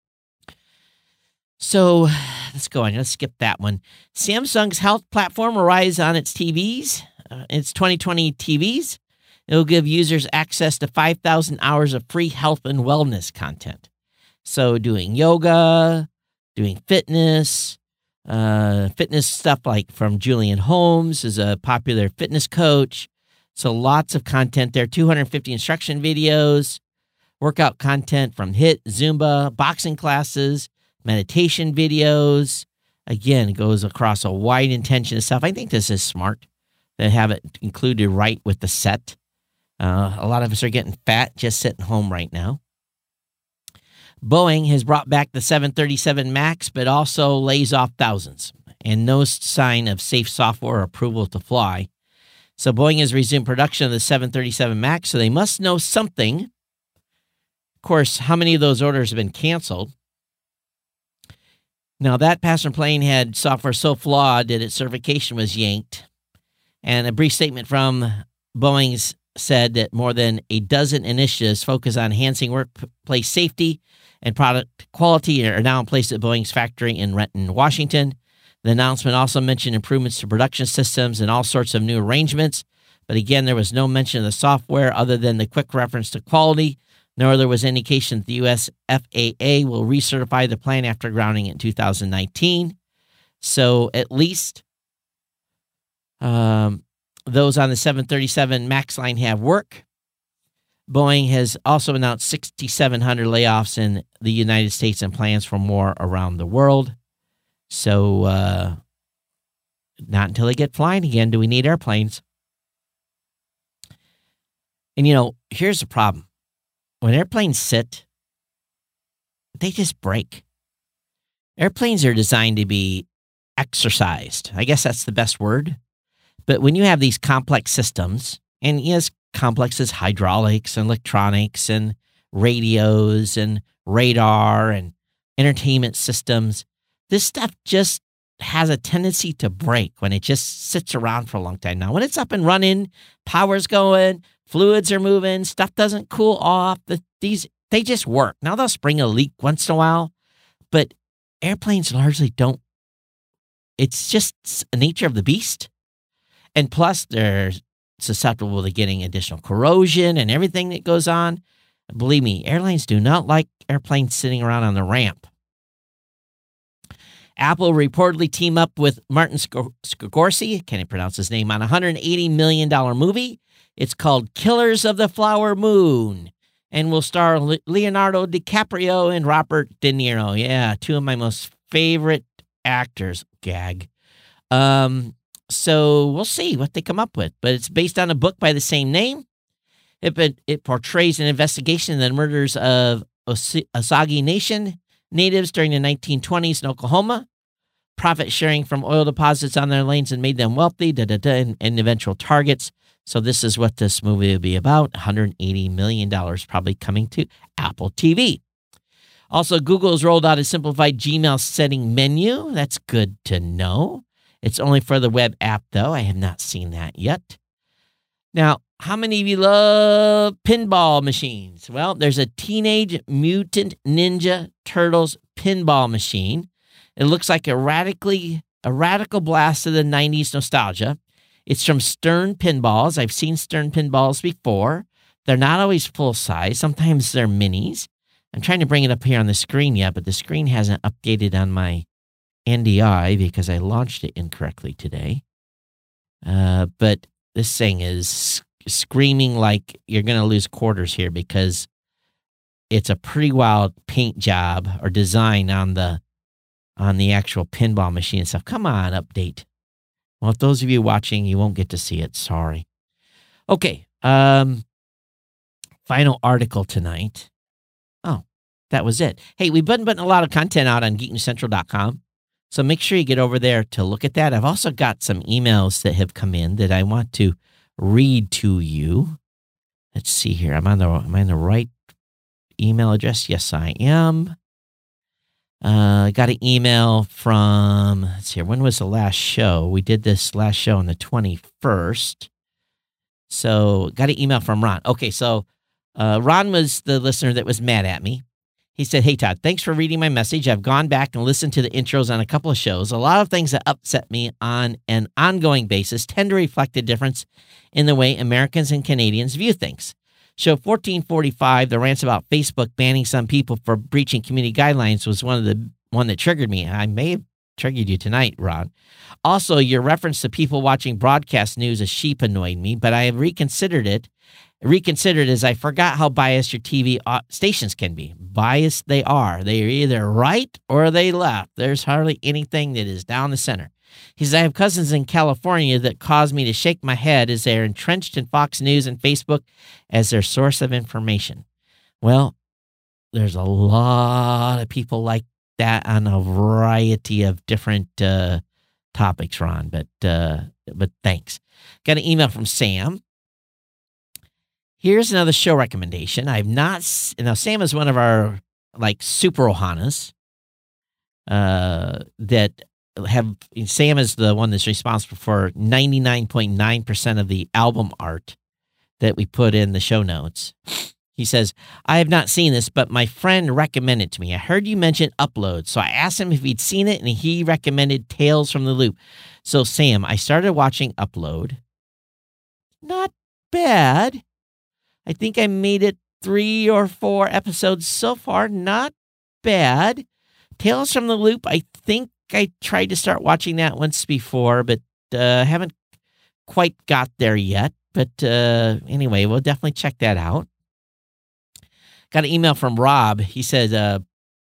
So let's go on. Let's skip that one. Samsung's health platform will rise on its TVs, its 2020 TVs. It will give users access to 5,000 hours of free health and wellness content. So doing yoga, doing fitness stuff like from Julian Holmes is a popular fitness coach. So lots of content there, 250 instruction videos, workout content from HIIT, Zumba, boxing classes, meditation videos. Again, it goes across a wide intention of stuff. I think this is smart to have it included right with the set. A lot of us are getting fat just sitting home right now. Boeing has brought back the 737 MAX, but also lays off thousands, and no sign of safe software or approval to fly. So Boeing has resumed production of the 737 MAX, so they must know something. Of course, how many of those orders have been canceled? Now, that passenger plane had software so flawed that its certification was yanked. And a brief statement from Boeing's said that more than a dozen initiatives focused on enhancing workplace safety and product quality are now in place at Boeing's factory in Renton, Washington. The announcement also mentioned improvements to production systems and all sorts of new arrangements. But again, there was no mention of the software other than the quick reference to quality, nor there was indication that the U.S. FAA will recertify the plane after grounding in 2019. So at least those on the 737 MAX line have work. Boeing has also announced 6,700 layoffs in the United States and plans for more around the world. So not until they get flying again do we need airplanes. And, here's the problem. When airplanes sit, they just break. Airplanes are designed to be exercised. I guess that's the best word. But when you have these complex systems, and yes, complex as hydraulics and electronics and radios and radar and entertainment systems, this stuff just has a tendency to break when it just sits around for a long time. Now, when it's up and running, power's going, fluids are moving, stuff doesn't cool off, they just work. Now, they'll spring a leak once in a while, but airplanes largely don't. It's just the nature of the beast. And plus, they're susceptible to getting additional corrosion and everything that goes on. Believe me, airlines do not like airplanes sitting around on the ramp. Apple reportedly team up with Martin Scorsese, can't pronounce his name, on a $180 million movie. It's called Killers of the Flower Moon, and will star Leonardo DiCaprio and Robert De Niro. Yeah, two of my most favorite actors. Gag. So we'll see what they come up with. But it's based on a book by the same name. It portrays an investigation into the murders of Osage Nation natives during the 1920s in Oklahoma. Profit sharing from oil deposits on their lands and made them wealthy, and eventual targets. So this is what this movie will be about. $180 million probably coming to Apple TV. Also, Google has rolled out a simplified Gmail setting menu. That's good to know. It's only for the web app, though. I have not seen that yet. Now, how many of you love pinball machines? Well, there's a Teenage Mutant Ninja Turtles pinball machine. It looks like a radical blast of the 90s nostalgia. It's from Stern Pinballs. I've seen Stern Pinballs before. They're not always full size. Sometimes they're minis. I'm trying to bring it up here on the screen yet, but the screen hasn't updated on my NDI because I launched it incorrectly today. But this thing is screaming like you're going to lose quarters here because it's a pretty wild paint job or design on the on the actual pinball machine and stuff. Come on, update. Well, if those of you watching, you won't get to see it. Sorry. Okay. Final article tonight. Oh, that was it. Hey, we've been putting a lot of content out on geeknewscentral.com. So make sure you get over there to look at that. I've also got some emails that have come in that I want to read to you. Let's see here. Am I on the right email address? Yes, I am. I got an email from, let's see here, when was the last show? We did this last show on the 21st. So got an email from Ron. Okay, so Ron was the listener that was mad at me. He said, "Hey, Todd, thanks for reading my message. I've gone back and listened to the intros on a couple of shows. A lot of things that upset me on an ongoing basis tend to reflect a difference in the way Americans and Canadians view things. Show 1445, the rants about Facebook banning some people for breaching community guidelines, was one that triggered me. I may have triggered you tonight, Ron. Also, your reference to people watching broadcast news as sheep annoyed me, but I have reconsidered as I forgot how biased your TV stations can be. Biased they are. They are either right or they left. There's hardly anything that is down the center. He says, I have cousins in California that cause me to shake my head as they are entrenched in Fox News and Facebook as their source of information. Well, there's a lot of people like that on a variety of different topics, Ron, but thanks. Got an email from Sam. Here's another show recommendation. Now Sam is one of our super Ohanas Sam is the one that's responsible for 99.9% of the album art that we put in the show notes. He says, I have not seen this, but my friend recommended it to me. I heard you mention Upload, so I asked him if he'd seen it, and he recommended Tales from the Loop. So, Sam, I started watching Upload. Not bad. I think I made it 3 or 4 episodes so far. Not bad. Tales from the Loop, I think I tried to start watching that once before, but haven't quite got there yet. But anyway, we'll definitely check that out. Got an email from Rob. He says,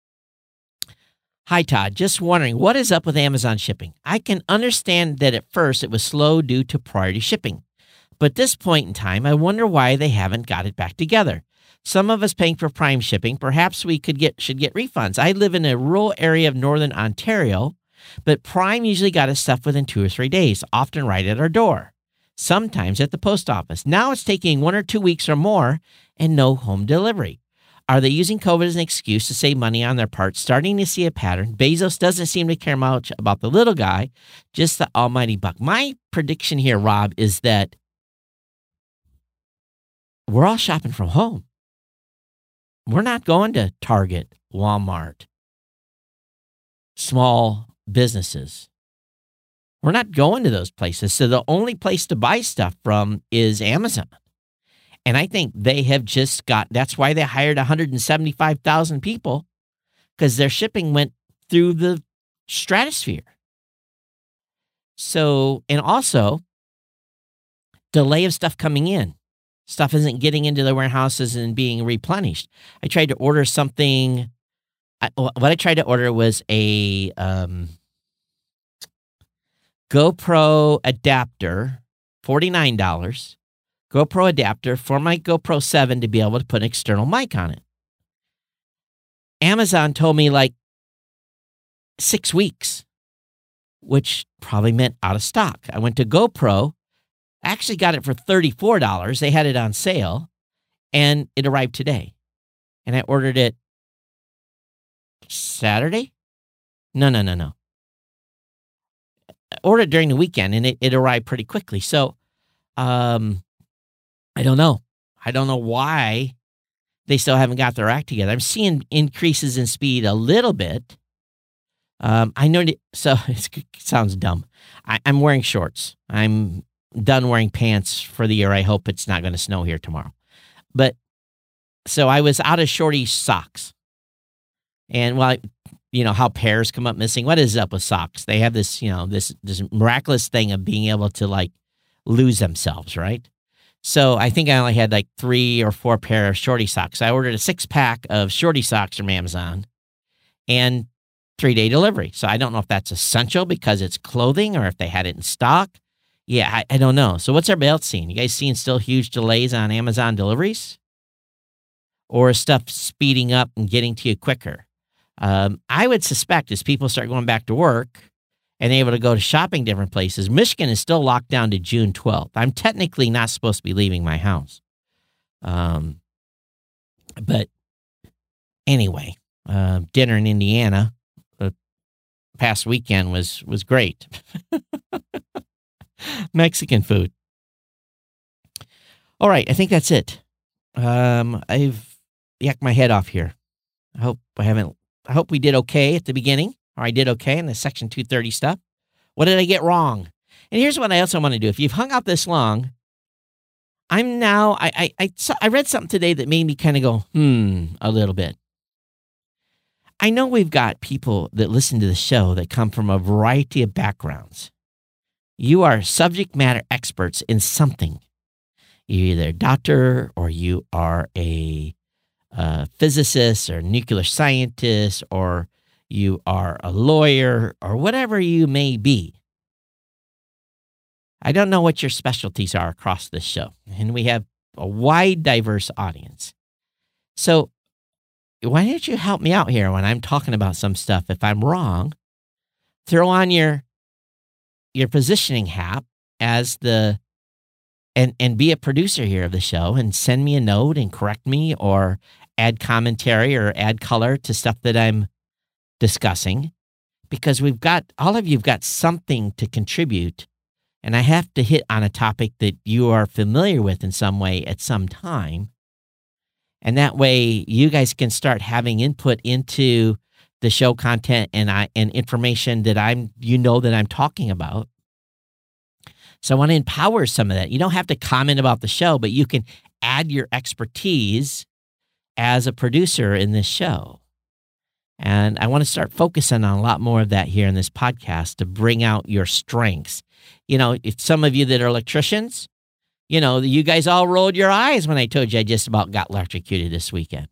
Hi, Todd. Just wondering, what is up with Amazon shipping? I can understand that at first it was slow due to priority shipping. But at this point in time, I wonder why they haven't got it back together. Some of us paying for Prime shipping, perhaps we should get refunds. I live in a rural area of northern Ontario, but Prime usually got us stuff within 2 or 3 days, often right at our door, sometimes at the post office. Now it's taking 1 or 2 weeks or more and no home delivery. Are they using COVID as an excuse to save money on their part? Starting to see a pattern. Bezos doesn't seem to care much about the little guy, just the almighty buck. My prediction here, Rob, is that we're all shopping from home. We're not going to Target, Walmart, small businesses. We're not going to those places. So the only place to buy stuff from is Amazon. And I think they have that's why they hired 175,000 people, because their shipping went through the stratosphere. So, and also delay of stuff coming in. Stuff isn't getting into the warehouses and being replenished. I tried to order something. What I tried to order was a GoPro adapter, $49. GoPro adapter for my GoPro 7 to be able to put an external mic on it. Amazon told me 6 weeks, which probably meant out of stock. I went to GoPro. Actually got it for $34. They had it on sale, and it arrived today. And I ordered it Saturday? No. I ordered it during the weekend, and it arrived pretty quickly. So, I don't know. I don't know why they still haven't got their act together. I'm seeing increases in speed a little bit. I know, so it sounds dumb. I'm wearing shorts. I'm done wearing pants for the year. I hope it's not going to snow here tomorrow. But so I was out of shorty socks. And how pairs come up missing. What is up with socks? They have this, this miraculous thing of being able to lose themselves, right? So I think I only had 3 or 4 pair of shorty socks. I ordered a 6-pack of shorty socks from Amazon. And 3-day delivery. So I don't know if that's essential because it's clothing or if they had it in stock. Yeah, I don't know. So what's everybody else seeing? You guys seeing still huge delays on Amazon deliveries? Or is stuff speeding up and getting to you quicker? I would suspect as people start going back to work and able to go to shopping different places, Michigan is still locked down to June 12th. I'm technically not supposed to be leaving my house. But anyway, dinner in Indiana past weekend was great. Mexican food. All right, I think that's it. I've yacked my head off here. I hope we did okay at the beginning, or I did okay in the Section 230 stuff. What did I get wrong? And here's what I also want to do. If you've hung out this long, I read something today that made me kind of go, a little bit. I know we've got people that listen to the show that come from a variety of backgrounds. You are subject matter experts in something. You're either a doctor or you are a physicist or nuclear scientist or you are a lawyer or whatever you may be. I don't know what your specialties are across this show, and we have a wide, diverse audience. So why don't you help me out here when I'm talking about some stuff? If I'm wrong, throw on your positioning hat as and be a producer here of the show and send me a note and correct me or add commentary or add color to stuff that I'm discussing, because all of you've got something to contribute, and I have to hit on a topic that you are familiar with in some way at some time. And that way you guys can start having input into the show content and information that I'm talking about. So I want to empower some of that. You don't have to comment about the show, but you can add your expertise as a producer in this show. And I want to start focusing on a lot more of that here in this podcast to bring out your strengths. If some of you that are electricians, you guys all rolled your eyes when I told you I just about got electrocuted this weekend.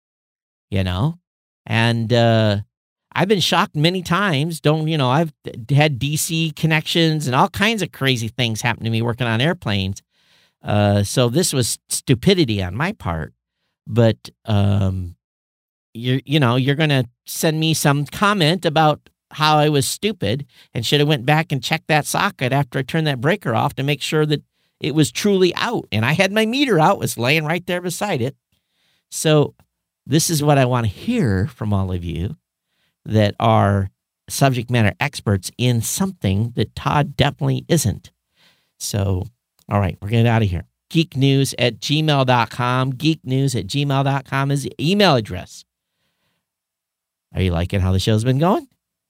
And I've been shocked many times. I've had DC connections and all kinds of crazy things happen to me working on airplanes. So this was stupidity on my part. But you're going to send me some comment about how I was stupid and should have went back and checked that socket after I turned that breaker off to make sure that it was truly out. And I had my meter out, was laying right there beside it. So this is what I want to hear from all of you that are subject matter experts in something that Todd definitely isn't. So, all right, we're getting out of here. geeknews@gmail.com. geeknews@gmail.com is the email address. Are you liking how the show's been going?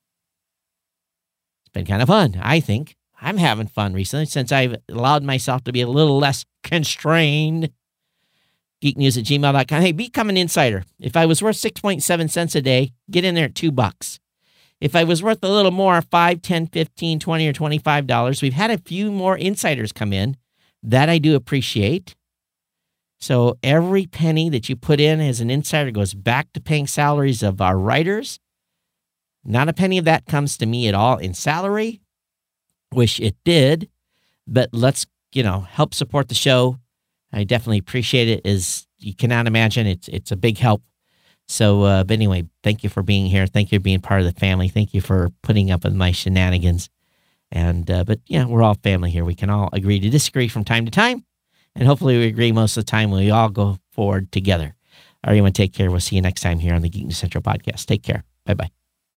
It's been kind of fun, I think. I'm having fun recently since I've allowed myself to be a little less constrained. geeknews@gmail.com. Hey, become an insider. If I was worth 6.7 cents a day, get in there at $2. If I was worth a little more, $5, $10, $15, $20, or $25, we've had a few more insiders come in. That I do appreciate. So every penny that you put in as an insider goes back to paying salaries of our writers. Not a penny of that comes to me at all in salary. Wish it did, but let's, help support the show. I definitely appreciate it. As you cannot imagine, it's a big help. So, but anyway, thank you for being here. Thank you for being part of the family. Thank you for putting up with my shenanigans. And, but yeah, we're all family here. We can all agree to disagree from time to time. And hopefully we agree most of the time when we all go forward together. All right, everyone, take care. We'll see you next time here on the Geek News Central podcast. Take care. Bye-bye.